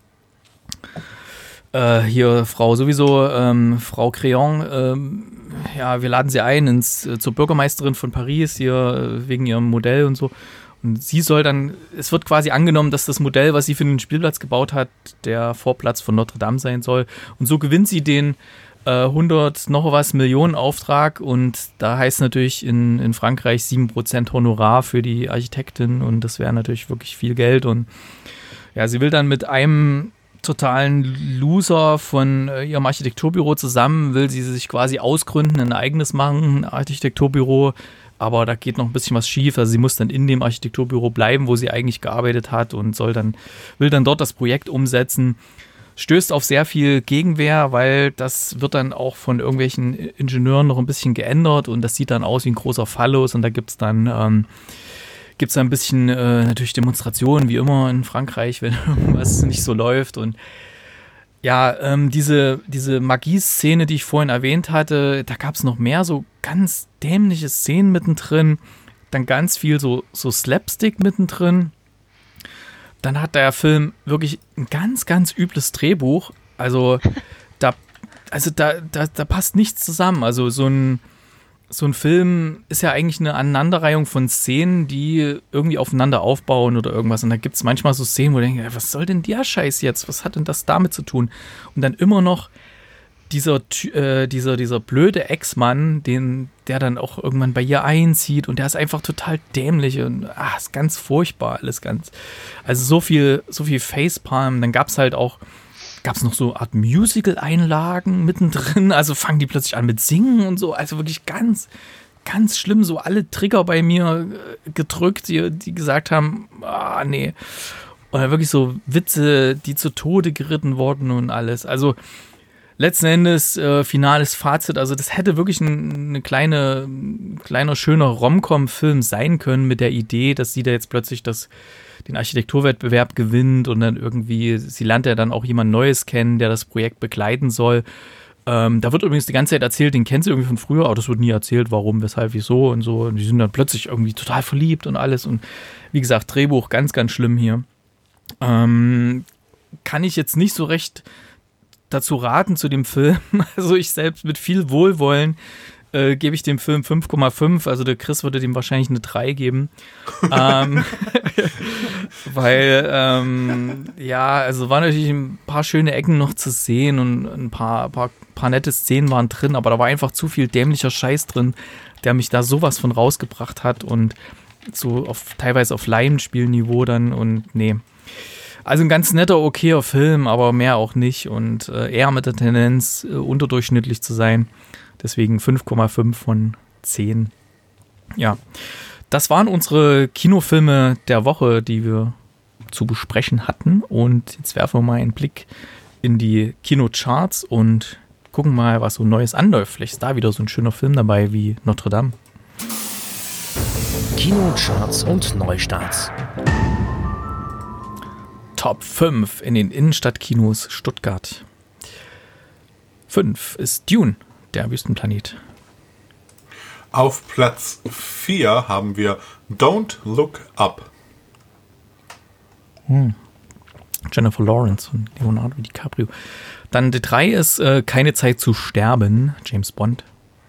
äh, hier Frau sowieso, ähm, Frau Crayon, ähm, ja, wir laden sie ein ins, äh, zur Bürgermeisterin von Paris hier äh, wegen ihrem Modell und so. Und sie soll dann, es wird quasi angenommen, dass das Modell, was sie für den Spielplatz gebaut hat, der Vorplatz von Notre Dame sein soll. Und so gewinnt sie den äh, hundert noch was Millionen Auftrag. Und da heißt natürlich in, in Frankreich sieben Prozent Honorar für die Architektin. Und das wäre natürlich wirklich viel Geld. Und ja, sie will dann mit einem totalen Loser von äh, ihrem Architekturbüro zusammen, will sie sich quasi ausgründen, ein eigenes machen, ein Architekturbüro. Aber da geht noch ein bisschen was schief. Also sie muss dann in dem Architekturbüro bleiben, wo sie eigentlich gearbeitet hat und soll dann, will dann dort das Projekt umsetzen. Stößt auf sehr viel Gegenwehr, weil das wird dann auch von irgendwelchen Ingenieuren noch ein bisschen geändert und das sieht dann aus wie ein großer Phallus und da gibt es dann, ähm, gibt's dann ein bisschen äh, natürlich Demonstrationen, wie immer in Frankreich, wenn irgendwas nicht so läuft. Und ja, ähm, diese, diese Magie-Szene, die ich vorhin erwähnt hatte, da gab es noch mehr so ganz dämliche Szenen mittendrin, dann ganz viel so, so Slapstick mittendrin. Dann hat der Film wirklich ein ganz, ganz übles Drehbuch. Also da, also da, da, da passt nichts zusammen. Also so ein, so ein Film ist ja eigentlich eine Aneinanderreihung von Szenen, die irgendwie aufeinander aufbauen oder irgendwas. Und da gibt es manchmal so Szenen, wo ich denke, was soll denn der Scheiß jetzt? Was hat denn das damit zu tun? Und dann immer noch dieser, äh, dieser, dieser blöde Ex-Mann, den, der dann auch irgendwann bei ihr einzieht und der ist einfach total dämlich und ach, ist ganz furchtbar alles ganz. Also so viel, so viel Facepalm. Dann gab es halt auch gab es noch so eine Art Musical-Einlagen mittendrin, also fangen die plötzlich an mit Singen und so, also wirklich ganz, ganz schlimm, so alle Trigger bei mir gedrückt, die, die gesagt haben, ah, nee. Oder wirklich so Witze, die zu Tode geritten wurden und alles, also letzten Endes, äh, finales Fazit, also das hätte wirklich ein, eine kleine, ein kleiner, schöner Rom-Com-Film sein können mit der Idee, dass sie da jetzt plötzlich das den Architekturwettbewerb gewinnt und dann irgendwie, sie lernt ja dann auch jemand Neues kennen, der das Projekt begleiten soll. Ähm, da wird übrigens die ganze Zeit erzählt, den kennt sie irgendwie von früher, aber das wird nie erzählt, warum, weshalb, wieso und so. Und die sind dann plötzlich irgendwie total verliebt und alles. Und wie gesagt, Drehbuch ganz, ganz schlimm hier. Ähm, kann ich jetzt nicht so recht dazu raten zu dem Film. Also ich selbst mit viel Wohlwollen Äh, gebe ich dem Film fünf Komma fünf, also der Chris würde dem wahrscheinlich eine drei geben. ähm, weil, ähm, ja, also waren natürlich ein paar schöne Ecken noch zu sehen und ein paar, paar, paar nette Szenen waren drin, aber da war einfach zu viel dämlicher Scheiß drin, der mich da sowas von rausgebracht hat und so auf teilweise auf Laienspielniveau dann und nee. Also ein ganz netter, okayer Film, aber mehr auch nicht und äh, eher mit der Tendenz, äh, unterdurchschnittlich zu sein. Deswegen fünf Komma fünf von zehn. Ja, das waren unsere Kinofilme der Woche, die wir zu besprechen hatten. Und jetzt werfen wir mal einen Blick in die Kinocharts und gucken mal, was so Neues anläuft. Vielleicht ist da wieder so ein schöner Film dabei wie Notre Dame. Kinocharts und Neustarts. Top fünf in den Innenstadtkinos Stuttgart. fünf ist Dune, der Wüstenplanet. Auf Platz vier haben wir Don't Look Up. Hm. Jennifer Lawrence und Leonardo DiCaprio. Dann die drei ist äh, Keine Zeit zu sterben, James Bond.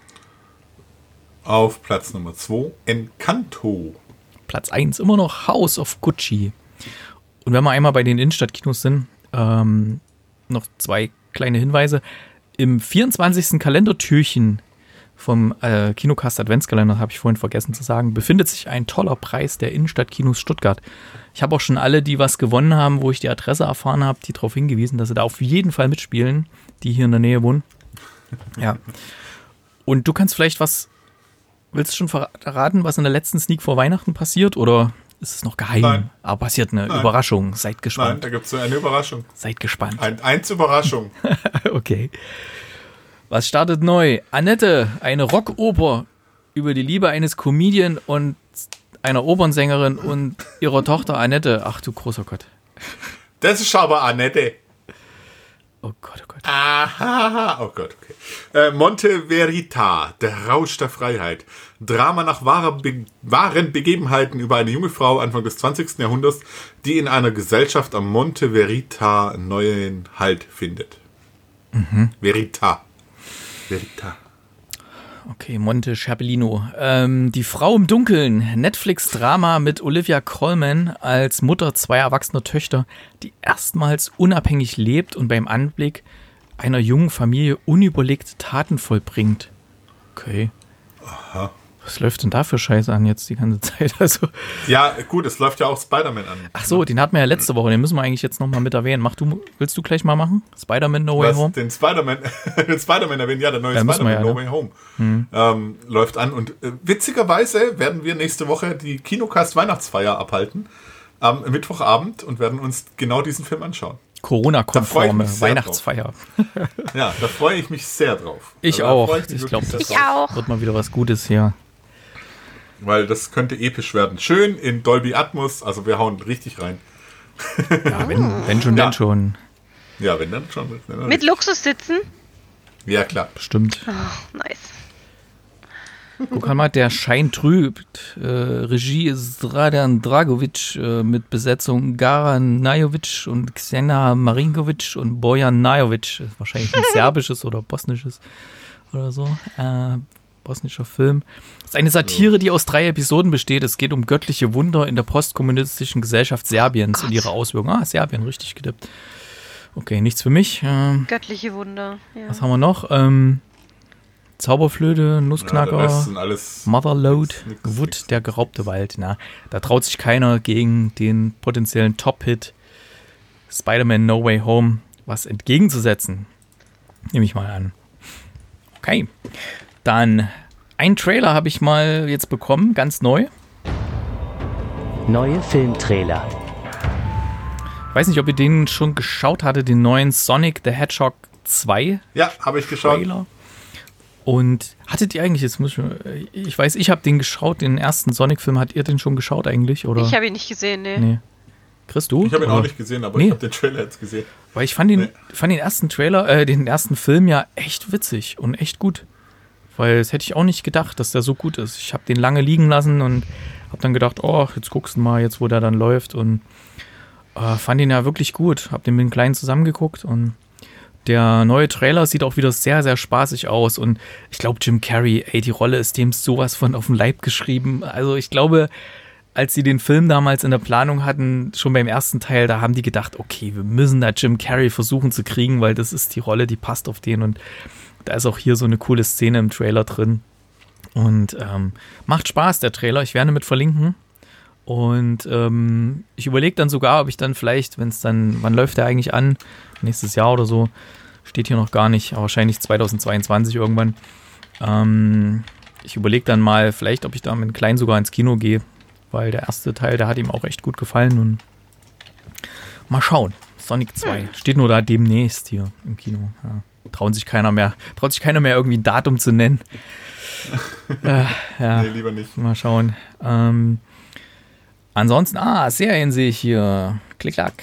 Auf Platz Nummer zwei Encanto. Platz eins immer noch House of Gucci. Und wenn wir einmal bei den Innenstadtkinos sind, ähm, noch zwei kleine Hinweise. Im vierundzwanzigsten Kalendertürchen vom äh, Kinocast Adventskalender, habe ich vorhin vergessen zu sagen, befindet sich ein toller Preis der Innenstadtkinos Stuttgart. Ich habe auch schon alle, die was gewonnen haben, wo ich die Adresse erfahren habe, die darauf hingewiesen, dass sie da auf jeden Fall mitspielen, die hier in der Nähe wohnen. Ja. Und du kannst vielleicht was, willst du schon verraten, was in der letzten Sneak vor Weihnachten passiert, oder ist es noch geheim? Nein. Aber passiert eine Nein. Überraschung. Seid Nein, gespannt. da gibt es eine Überraschung. Seid gespannt. Ein, eins Überraschung. Okay. Was startet neu? Annette, eine Rockoper über die Liebe eines Comedian und einer Opernsängerin und ihrer Tochter Annette. Ach du großer Gott. Das ist aber Annette. Oh Gott, oh Gott. Aha, oh Gott, okay. Äh, Monte Verita, der Rausch der Freiheit. Drama nach wahrer Be- wahren Begebenheiten über eine junge Frau Anfang des zwanzigsten Jahrhunderts, die in einer Gesellschaft am Monte Verita neuen Halt findet. Mhm. Verita. Verita. Okay, Monte Scherpellino. Ähm, die Frau im Dunkeln. Netflix-Drama mit Olivia Colman als Mutter zweier erwachsener Töchter, die erstmals unabhängig lebt und beim Anblick einer jungen Familie unüberlegt Taten vollbringt. Okay. Aha. Was läuft denn da für Scheiße an jetzt die ganze Zeit? Also, Ja, gut, es läuft ja auch Spider-Man an. ach so, den hatten wir ja letzte Woche. Den müssen wir eigentlich jetzt nochmal mit erwähnen. Mach du, willst du gleich mal machen? Spider-Man No Way Was, Home? den Spider-Man, den Spider-Man erwähnen, ja, der neue Ja, müssen wir Spider-Man ja, No ne? Way Home ähm, läuft an. Und äh, witzigerweise werden wir nächste Woche die Kinocast Weihnachtsfeier abhalten am Mittwochabend und werden uns genau diesen Film anschauen. Corona-konforme Da freu ich mich sehr Weihnachtsfeier. Ja, da freue ich mich sehr drauf. Ich Also, da auch. freue mich Ich wirklich glaube, sehr das Ich drauf. auch. wird mal wieder was Gutes hier. Weil das könnte episch werden. Schön in Dolby Atmos, also wir hauen richtig rein. Ja, wenn, wenn schon, Ja. denn schon. Ja, wenn dann schon. Wenn dann Mit Luxus sitzen? Ja, klar. Bestimmt. Oh, nice. Guck mal, der Schein trübt. Äh, Regie ist Dragan Dragovic äh, mit Besetzung Garan Najovic und Ksena Marinkovic und Bojan Najovic. Wahrscheinlich ein serbisches oder bosnisches oder so. Äh, bosnischer Film. Das ist eine Satire, die aus drei Episoden besteht. Es geht um göttliche Wunder in der postkommunistischen Gesellschaft Serbiens und ihre Auswirkungen. Ah, Serbien, richtig getippt. Okay, nichts für mich. Ähm, Göttliche Wunder. Ja. was haben wir noch? Ähm, Zauberflöte, Ja, der Nussknacker. Rest sind alles. Motherload, Nix, nix, Wood, nix. der geraubte Wald. Na, da traut sich keiner gegen den potenziellen Top-Hit Spider-Man No Way Home was entgegenzusetzen. Nehme ich mal an. Okay. Dann ein Trailer habe ich mal jetzt bekommen, ganz neu. Neue Filmtrailer. Ich weiß nicht, ob ihr den schon geschaut hattet, den neuen Sonic the Hedgehog zwei Ja, habe ich geschaut. Trailer. Und hattet ihr eigentlich, jetzt muss ich, ich weiß, ich habe den geschaut, den ersten Sonic-Film, habt ihr den schon geschaut eigentlich? Oder? Ich habe ihn nicht gesehen, nee. Nee. Chris, du? Ich habe ihn Oder? auch nicht gesehen, aber Nee. ich habe den Trailer jetzt gesehen. Weil ich fand den, Nee. fand den ersten Trailer, äh, den ersten Film ja echt witzig und echt gut. Weil das hätte ich auch nicht gedacht, dass der so gut ist. Ich habe den lange liegen lassen und habe dann gedacht, oh, jetzt guckst du mal, jetzt wo der dann läuft. Und äh, fand ihn ja wirklich gut. Hab den mit dem Kleinen zusammengeguckt und der neue Trailer sieht auch wieder sehr, sehr spaßig aus. Und ich glaube, Jim Carrey, ey, die Rolle ist dem sowas von auf den Leib geschrieben. Also ich glaube, als sie den Film damals in der Planung hatten, schon beim ersten Teil, da haben die gedacht, okay, wir müssen da Jim Carrey versuchen zu kriegen, weil das ist die Rolle, die passt auf den. Und da ist auch hier so eine coole Szene im Trailer drin. Und ähm, macht Spaß, der Trailer. Ich werde mit verlinken. Und ähm, ich überlege dann sogar, ob ich dann vielleicht, wenn es dann, wann läuft der eigentlich an? Nächstes Jahr oder so. Steht hier noch gar nicht, aber wahrscheinlich zweitausendzweiundzwanzig irgendwann. Ähm, ich überlege dann mal, vielleicht, ob ich da mit dem Kleinen sogar ins Kino gehe. Weil der erste Teil, der hat ihm auch echt gut gefallen. Und mal schauen. Sonic zwei. Steht nur da demnächst hier im Kino. Ja. Trauen sich keiner mehr, traut sich keiner mehr irgendwie ein Datum zu nennen. äh, ja. Nee, lieber nicht. Mal schauen. Ähm, ansonsten, ah, Serien sehe ich hier. Klick, klack.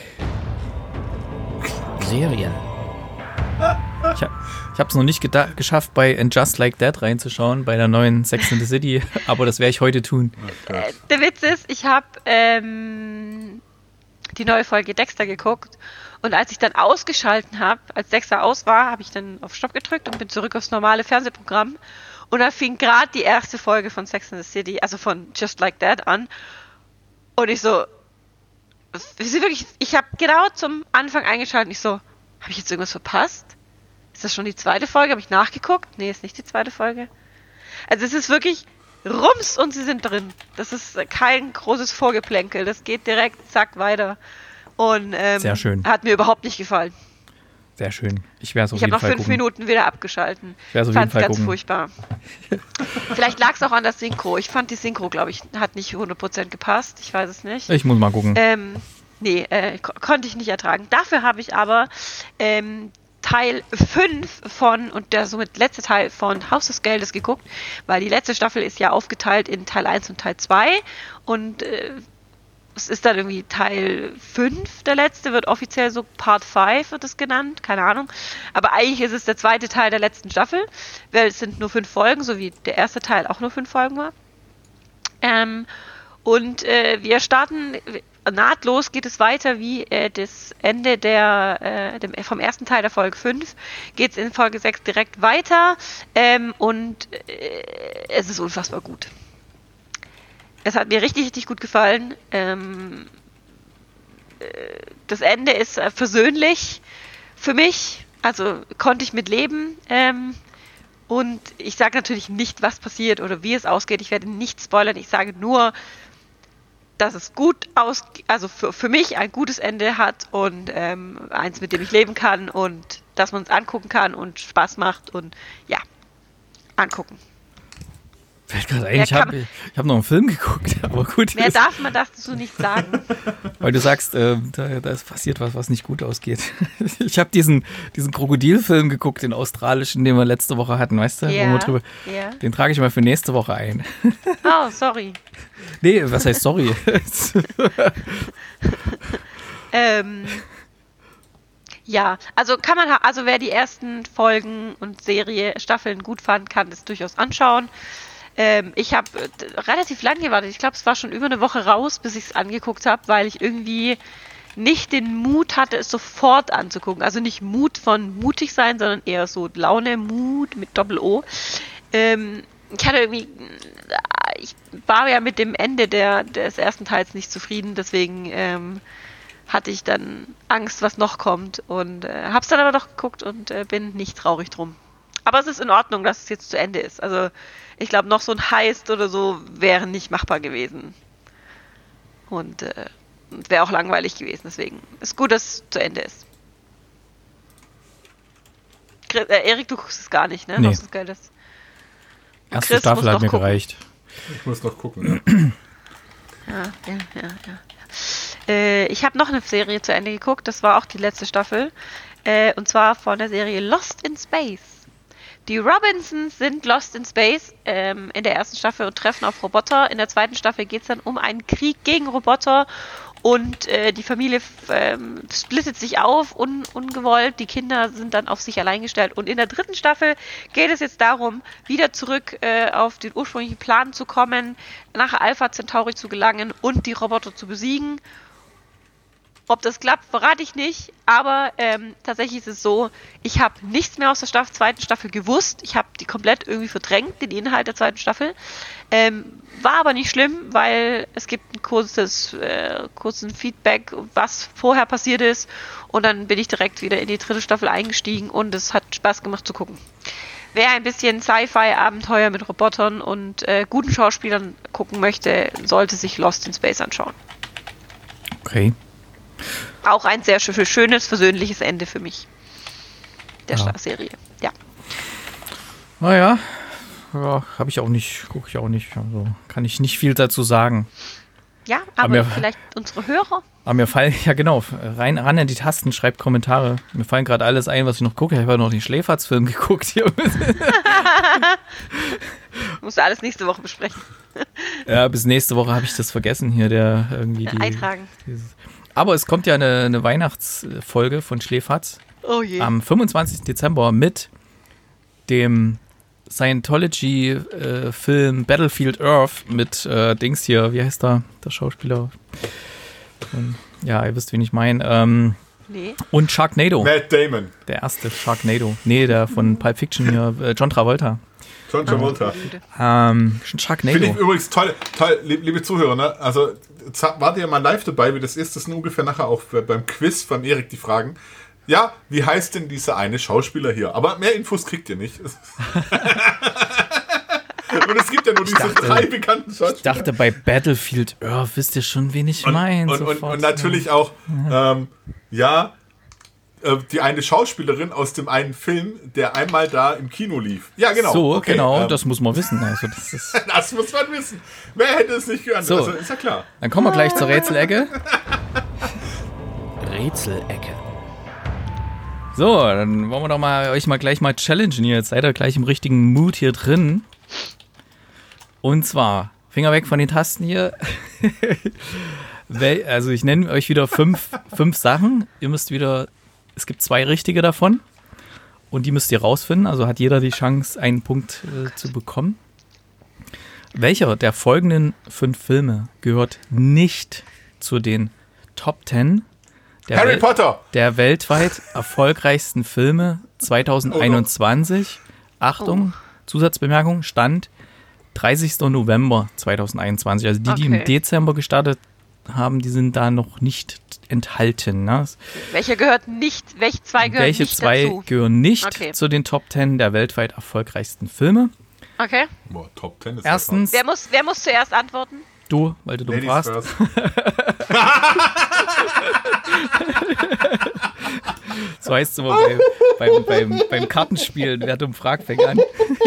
Serien. Ich, hab, ich habe es noch nicht geda- geschafft, bei And Just Like That reinzuschauen, bei der neuen Sex in the City, aber das werde ich heute tun. Oh Gott. Äh, der Witz ist, ich habe ähm, die neue Folge Dexter geguckt. Und als ich dann ausgeschalten habe, als Dexter aus war, habe ich dann auf Stopp gedrückt und bin zurück aufs normale Fernsehprogramm. Und da fing gerade die erste Folge von Sex and the City, also von Just Like That an. Und ich so, wirklich, ich habe genau zum Anfang eingeschaltet und ich so, habe ich jetzt irgendwas verpasst? Ist das schon die zweite Folge? Habe ich nachgeguckt? Nee, ist nicht die zweite Folge. Also es ist wirklich Rums und sie sind drin. Das ist kein großes Vorgeplänkel. Das geht direkt, zack, weiter. Und ähm, Sehr schön. Hat mir überhaupt nicht gefallen. Sehr schön. Ich werde es auf Ich jeden habe Fall nach fünf gucken. Minuten wieder abgeschalten. Ich werde es auf jeden Fand es Fall ganz gucken. furchtbar. Vielleicht lag es auch an der Synchro. Ich fand die Synchro, glaube ich, hat nicht hundert Prozent gepasst. Ich weiß es nicht. Ich muss mal gucken. Ähm, nee, äh, ko- konnte ich nicht ertragen. Dafür habe ich aber ähm, Teil fünf von, und der somit letzte Teil von Haus des Geldes geguckt, weil die letzte Staffel ist ja aufgeteilt in Teil eins und Teil zwei und äh, es ist dann irgendwie Teil fünf, der letzte, wird offiziell so Part fünf wird es genannt, keine Ahnung, aber eigentlich ist es der zweite Teil der letzten Staffel, weil es sind nur fünf Folgen, so wie der erste Teil auch nur fünf Folgen war. Ähm, und äh, wir starten, nahtlos geht es weiter wie äh, das Ende der, äh, dem, vom ersten Teil der Folge fünf, geht es in Folge sechs direkt weiter ähm, und äh, es ist unfassbar gut. Es hat mir richtig, richtig gut gefallen. Ähm, äh, das Ende ist äh, versöhnlich für mich, also konnte ich mit leben. Ähm, und ich sage natürlich nicht, was passiert oder wie es ausgeht. Ich werde nicht spoilern. Ich sage nur, dass es gut aus, also für, für mich ein gutes Ende hat und ähm, eins, mit dem ich leben kann und dass man es angucken kann und Spaß macht und ja, angucken. Fällt gerade ein, Wer ich habe kann- ich hab noch einen Film geguckt, aber gut. Mehr darf man das so nicht sagen. Weil du sagst, äh, da, da ist passiert was, was nicht gut ausgeht. Ich habe diesen, diesen Krokodilfilm geguckt, den australischen, den wir letzte Woche hatten, weißt du? Wo Ja, wir drüber, ja. den trage ich mal für nächste Woche ein. Oh, sorry. Nee, was heißt sorry? Ähm, ja, also kann man, ha- also wer die ersten Folgen und Serie, Staffeln gut fand, kann das durchaus anschauen. Ähm, ich habe äh, d- relativ lange gewartet. Ich glaube, es war schon über eine Woche raus, bis ich es angeguckt habe, weil ich irgendwie nicht den Mut hatte, es sofort anzugucken. Also nicht Mut von mutig sein, sondern eher so Laune, Mut mit Doppel-O. Ähm, ich hatte irgendwie, äh, ich war ja mit dem Ende der, des ersten Teils nicht zufrieden, deswegen ähm, hatte ich dann Angst, was noch kommt und äh, hab's dann aber doch geguckt und äh, bin nicht traurig drum. Aber es ist in Ordnung, dass es jetzt zu Ende ist. Also ich glaube, noch so ein Heist oder so wäre nicht machbar gewesen. Und äh, wäre auch langweilig gewesen, deswegen ist gut, dass es zu Ende ist. Chris, äh, Erik, du guckst es gar nicht, ne? Nee. Haus des Geldes. Erste Chris Staffel muss hat noch mir gucken. gereicht. Ich muss noch gucken. Ja. Ja, ja, ja, ja. Äh, ich habe noch eine Serie zu Ende geguckt, das war auch die letzte Staffel. Äh, und zwar von der Serie Lost in Space. Die Robinsons sind Lost in Space ähm, in der ersten Staffel und treffen auf Roboter. In der zweiten Staffel geht es dann um einen Krieg gegen Roboter und äh, die Familie f- ähm, splittet sich auf, un- ungewollt. Die Kinder sind dann auf sich allein gestellt. Und in der dritten Staffel geht es jetzt darum, wieder zurück äh, auf den ursprünglichen Plan zu kommen, nach Alpha Centauri zu gelangen und die Roboter zu besiegen. Ob das klappt, verrate ich nicht, aber ähm, tatsächlich ist es so, ich habe nichts mehr aus der Staff- zweiten Staffel gewusst. Ich habe die komplett irgendwie verdrängt, den Inhalt der zweiten Staffel. Ähm, war aber nicht schlimm, weil es gibt ein kurzes, äh, kurzen Feedback, was vorher passiert ist. Und dann bin ich direkt wieder in die dritte Staffel eingestiegen und es hat Spaß gemacht zu gucken. Wer ein bisschen Sci-Fi-Abenteuer mit Robotern und äh, guten Schauspielern gucken möchte, sollte sich Lost in Space anschauen. Okay. Auch ein sehr schö- schönes, versöhnliches Ende für mich. Der Ja. Sta- Serie. Ja. Naja, ja, habe ich auch nicht, gucke ich auch nicht. Also kann ich nicht viel dazu sagen. Ja, Aber aber mir- vielleicht unsere Hörer. Aber mir fallen, ja genau, rein ran in die Tasten, schreibt Kommentare. Mir fallen gerade alles ein, was ich noch gucke. Ich habe ja noch den Schläferz-Film geguckt hier. Musst du alles nächste Woche besprechen. Ja, bis nächste Woche habe ich das vergessen hier, der irgendwie die. Eintragen. Dieses. Aber es kommt ja eine, eine Weihnachtsfolge von Schläferz Oh je. am fünfundzwanzigsten Dezember mit dem Ja, ihr wisst, wen ich meine. Ähm, Nee. und Sharknado. Matt Damon. Der erste Sharknado. Nee, der von Pulp Fiction hier, äh, John Travolta. John Travolta. Ähm, Sharknado. Finde ich übrigens toll, toll, liebe Zuhörer, ne? Also wart ihr mal live dabei, wie das ist, das sind ungefähr nachher auch beim Quiz beim Erik die Fragen. Ja, wie heißt denn dieser eine Schauspieler hier? Aber mehr Infos kriegt ihr nicht. Und es gibt ja nur diese dachte, drei bekannten Schauspieler. Ich dachte bei Battlefield Earth, wisst ihr schon, wen ich meine. Und, und, und, und natürlich auch, ähm, ja, äh, die eine Schauspielerin aus dem einen Film, der einmal da im Kino lief. Ja, genau. So, okay, genau, ähm, das muss man wissen. Also, das, ist das muss man wissen. Wer hätte es nicht gehört? So, also, ist ja klar. Dann kommen wir gleich zur Rätselecke. Rätselecke. So, dann wollen wir doch mal euch mal gleich mal challengen hier. Jetzt seid ihr gleich im richtigen Mood hier drin. Und zwar, Finger weg von den Tasten hier. Also ich nenne euch wieder fünf, fünf Sachen. Ihr müsst wieder, es gibt zwei richtige davon. Und die müsst ihr rausfinden. Also hat jeder die Chance, einen Punkt äh, zu bekommen. Welcher der folgenden fünf Filme gehört nicht zu den Top Ten der, Harry Wel- Potter. der weltweit erfolgreichsten Filme zwanzig einundzwanzig? Oh. Achtung, Zusatzbemerkung, Stand dreißigster November zwanzig einundzwanzig. Also die, die Okay. im Dezember gestartet haben, die sind da noch nicht enthalten. Ne? Welche gehört nicht, welche zwei gehören Welche nicht zwei dazu? gehören nicht Okay. zu den Top Ten der weltweit erfolgreichsten Filme? Okay. Boah, Top Ten ist Erstens, Wer muss, wer muss zuerst antworten? du, weil du dumm Ladies warst. first. So heißt es immer bei, beim, beim, beim Kartenspielen. Wer dumm fragt, fängt an.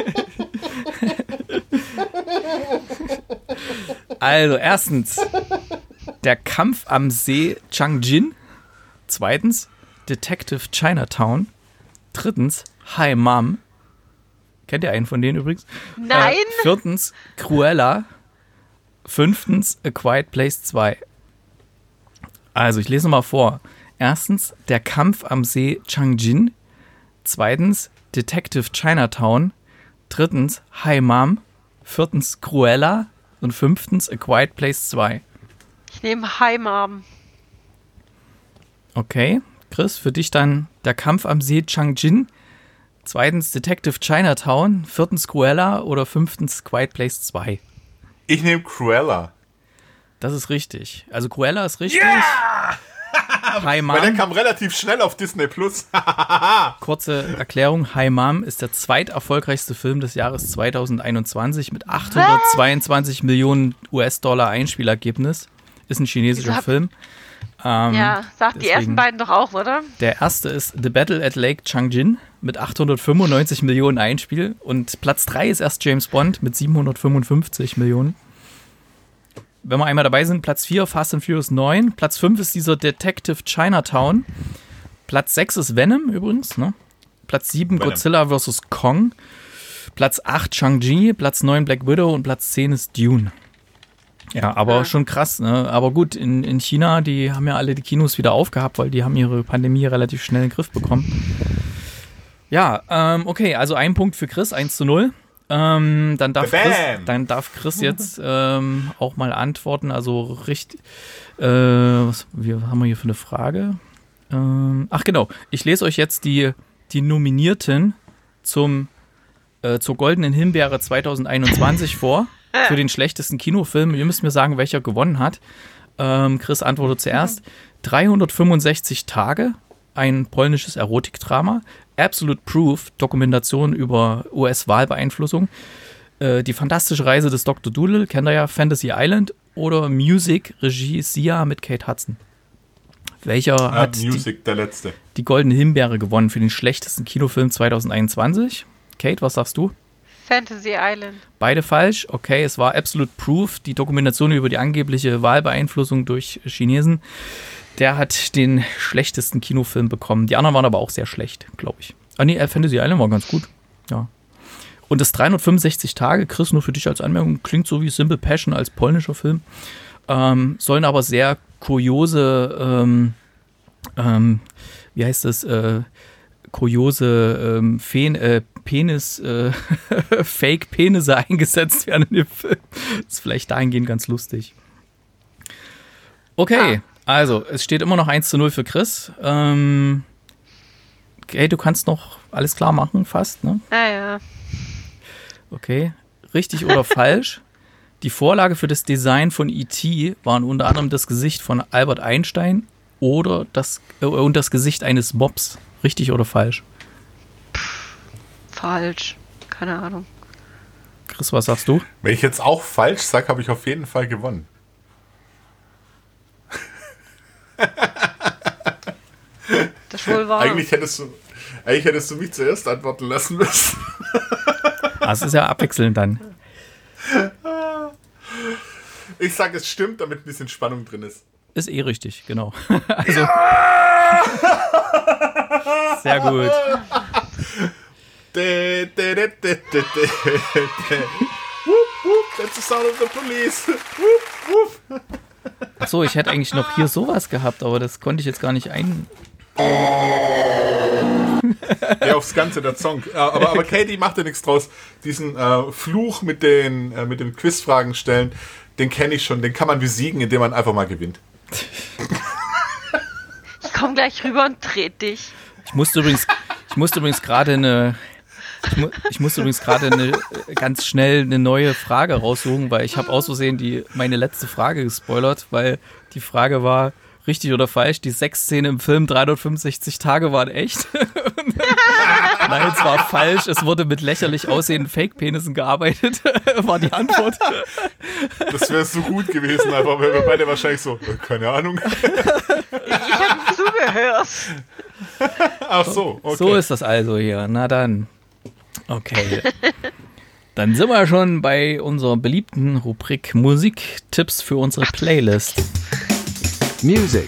Also, erstens, der Kampf am See Changjin. Zweitens, Detective Chinatown. Drittens, Hi Mom. Kennt ihr einen von denen übrigens? Nein. Äh, viertens, Cruella. Fünftens, A Quiet Place zwei. Also, ich lese mal vor. Erstens, der Kampf am See Changjin. Zweitens, Detective Chinatown. Drittens, Hi Mom. Viertens, Cruella. Und fünftens, A Quiet Place zwei. Ich nehme Hi Mom. Okay, Chris, für dich dann der Kampf am See Changjin. Zweitens, Detective Chinatown. Viertens, Cruella. Oder fünftens, Quiet Place zwei. Ich nehme Cruella. Das ist richtig. Also Cruella ist richtig. Yeah! Hi Weil der Mom. kam relativ schnell auf Disney Plus. Kurze Erklärung. Hi Mom ist der zweiterfolgreichste Film des Jahres zwanzig einundzwanzig mit achthundertzweiundzwanzig Millionen U S-Dollar Einspielergebnis. Ist ein chinesischer Wieso hab- Film. Ähm, Ja, sagt die deswegen- ersten beiden doch auch, oder? Der erste ist The Battle at Lake Changjin mit achthundertfünfundneunzig Millionen Einspiel. Und Platz drei ist erst James Bond mit siebenhundertfünfundfünfzig Millionen. Wenn wir einmal dabei sind, Platz vier Fast and Furious neun. Platz fünf ist dieser Detective Chinatown. Platz sechs ist Venom übrigens. Ne? Platz sieben Venom. Godzilla versus. Kong. Platz acht Shang-Chi. Platz neun Black Widow. Und Platz zehn ist Dune. Ja, aber Ja. schon krass. Ne? Aber gut, in, in China, die haben ja alle die Kinos wieder aufgehabt, weil die haben ihre Pandemie relativ schnell in den Griff bekommen. Ja, ähm, okay, also ein Punkt für Chris, eins zu null. Ähm, dann, darf Bam. Chris, dann darf Chris jetzt ähm, auch mal antworten. Also richtig. Äh, was wir, haben wir hier für eine Frage? Ähm, ach genau, ich lese euch jetzt die, die Nominierten zum, äh, zur Goldenen Himbeere zwanzig einundzwanzig vor. Für den schlechtesten Kinofilm. Ihr müsst mir sagen, welcher gewonnen hat. Ähm, Chris antwortet zuerst. dreihundertfünfundsechzig Tage, ein polnisches Erotikdrama. Absolute Proof, Dokumentation über U S-Wahlbeeinflussung. Äh, die fantastische Reise des Doktor Dolittle, kennt ihr ja, Fantasy Island. Oder Music, Regie Sia mit Kate Hudson. Welcher Ah, hat die, Music, der letzte. die Goldene Himbeere gewonnen für den schlechtesten Kinofilm zwanzig einundzwanzig? Kate, was sagst du? Fantasy Island. Beide falsch. Okay, es war Absolute Proof, die Dokumentation über die angebliche Wahlbeeinflussung durch Chinesen. Der hat den schlechtesten Kinofilm bekommen. Die anderen waren aber auch sehr schlecht, glaube ich. Ah nee, Fantasy Island war ganz gut. Ja. Und das dreihundertfünfundsechzig Tage, Chris, nur für dich als Anmerkung, klingt so wie Simple Passion als polnischer Film. Ähm, sollen aber sehr kuriose, ähm, ähm, wie heißt das, äh, kuriose ähm, Fen äh, Penis, äh, Fake-Penisse eingesetzt werden in dem Film. Das ist vielleicht dahingehend ganz lustig. Okay, Also, es steht immer noch eins zu null für Chris. Ähm, okay, du kannst noch alles klar machen, fast, ne? Ja, ja. Okay. Richtig oder falsch? Die Vorlage für das Design von E T waren unter anderem das Gesicht von Albert Einstein oder das, äh, und das Gesicht eines Mobs. Richtig oder falsch? Falsch. Keine Ahnung. Chris, was sagst du? Wenn ich jetzt auch falsch sage, habe ich auf jeden Fall gewonnen. Das ist wohl wahr. Eigentlich hättest du, eigentlich hättest du mich zuerst antworten lassen müssen. Das ist ja abwechselnd dann. Ich sage, es stimmt, damit ein bisschen Spannung drin ist. Ist eh richtig, genau. Also, sehr gut. De, de, de, de, de, de, de. Whoop, whoop, that's the sound of the police. Whoop, whoop. Achso, ich hätte eigentlich noch hier sowas gehabt, aber das konnte ich jetzt gar nicht ein... Ja, aufs Ganze der Song. Aber, aber Katie macht ja nichts draus. Diesen äh, Fluch mit den, äh, mit den Quizfragen stellen, den kenne ich schon. Den kann man besiegen, indem man einfach mal gewinnt. Ich komme gleich rüber und trete dich. Ich musste übrigens, ich musste übrigens gerade eine... Ich, mu ich musste übrigens gerade eine, ganz schnell eine neue Frage raussuchen, weil ich habe aus Versehen die, meine letzte Frage gespoilert, weil die Frage war, richtig oder falsch, die Sexszene im Film dreihundertfünfundsechzig Tage waren echt. Nein, es war falsch, es wurde mit lächerlich aussehenden Fake-Penissen gearbeitet, war die Antwort. Das wäre so gut gewesen, aber wir beide wahrscheinlich so, keine Ahnung. Ich habe zugehört. Ach so, okay. So ist das also hier, na dann. Okay. Dann sind wir schon bei unserer beliebten Rubrik Musiktipps für unsere Playlist. Music.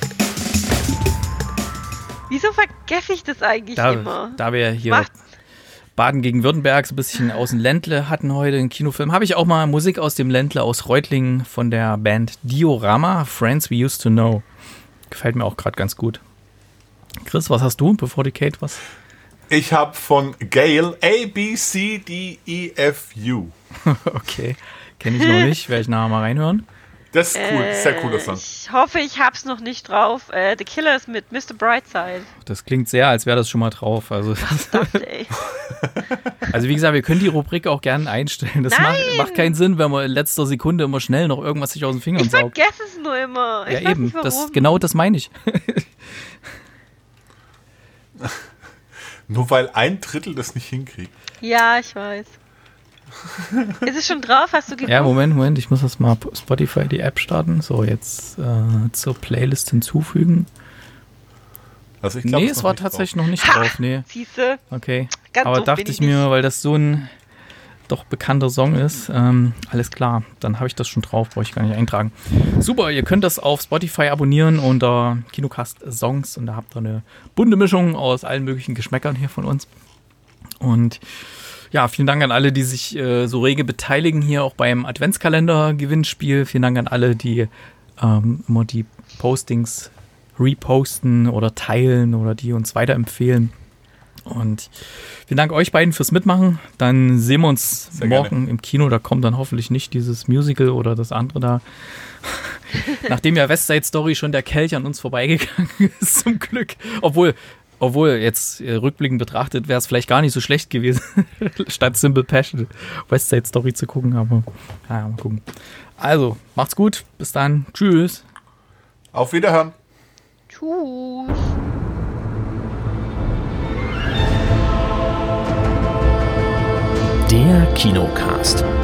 Wieso vergesse ich das eigentlich Da, immer? da wir hier Macht- Baden gegen Württemberg so ein bisschen aus dem Ländle hatten heute einen Kinofilm, habe ich auch mal Musik aus dem Ländle aus Reutlingen von der Band Diorama, Friends We Used to Know. Gefällt mir auch gerade ganz gut. Chris, was hast du, bevor die Kate was... Ich habe von Gail A, B, C, D, E, F, U. Okay, kenne ich noch nicht, werde ich nachher mal reinhören. Das ist cool, Äh, sehr cooler Song. Ich hoffe, ich hab's noch nicht drauf. Äh, The Killers mit Mister Brightside. Das klingt sehr, als wäre das schon mal drauf. Also, Dachte, ey. also wie gesagt, wir können die Rubrik auch gerne einstellen. Das macht, Nein! macht keinen Sinn, wenn man in letzter Sekunde immer schnell noch irgendwas sich aus den Fingern Ich saugt. vergesse es nur immer. Ich Ja weiß eben, nicht, warum. das, genau das meine ich. Nur weil ein Drittel das nicht hinkriegt. Ja, ich weiß. Ist es schon drauf? Hast du geguckt? Ja, Moment, Moment, ich muss das mal Spotify die App starten. So, jetzt äh, zur Playlist hinzufügen. Also ich glaub, Nee, ist es noch war nicht tatsächlich drauf. noch nicht drauf. Nee, Siehste? okay. Ganz Aber doof dachte bin ich ich mir, nicht. weil das so ein doch bekannter Song ist, ähm, alles klar, dann habe ich das schon drauf, brauche ich gar nicht eintragen. Super, ihr könnt das auf Spotify abonnieren unter Kinocast Songs und da habt ihr eine bunte Mischung aus allen möglichen Geschmäckern hier von uns. Und ja, vielen Dank an alle, die sich äh, so rege beteiligen hier auch beim Adventskalender-Gewinnspiel. Vielen Dank an alle, die ähm, immer die Postings reposten oder teilen oder die uns weiterempfehlen. Und vielen Dank euch beiden fürs Mitmachen. Dann sehen wir uns Sehr morgen gerne. im Kino. Da kommt dann hoffentlich nicht dieses Musical oder das andere da. Nachdem ja West Side Story schon der Kelch an uns vorbeigegangen ist, zum Glück. Obwohl, obwohl jetzt äh, rückblickend betrachtet, wäre es vielleicht gar nicht so schlecht gewesen, statt Simple Passion West Side Story zu gucken. Aber ja, mal gucken. Also, macht's gut. Bis dann. Tschüss. Auf Wiederhören. Tschüss. Der Kinocast.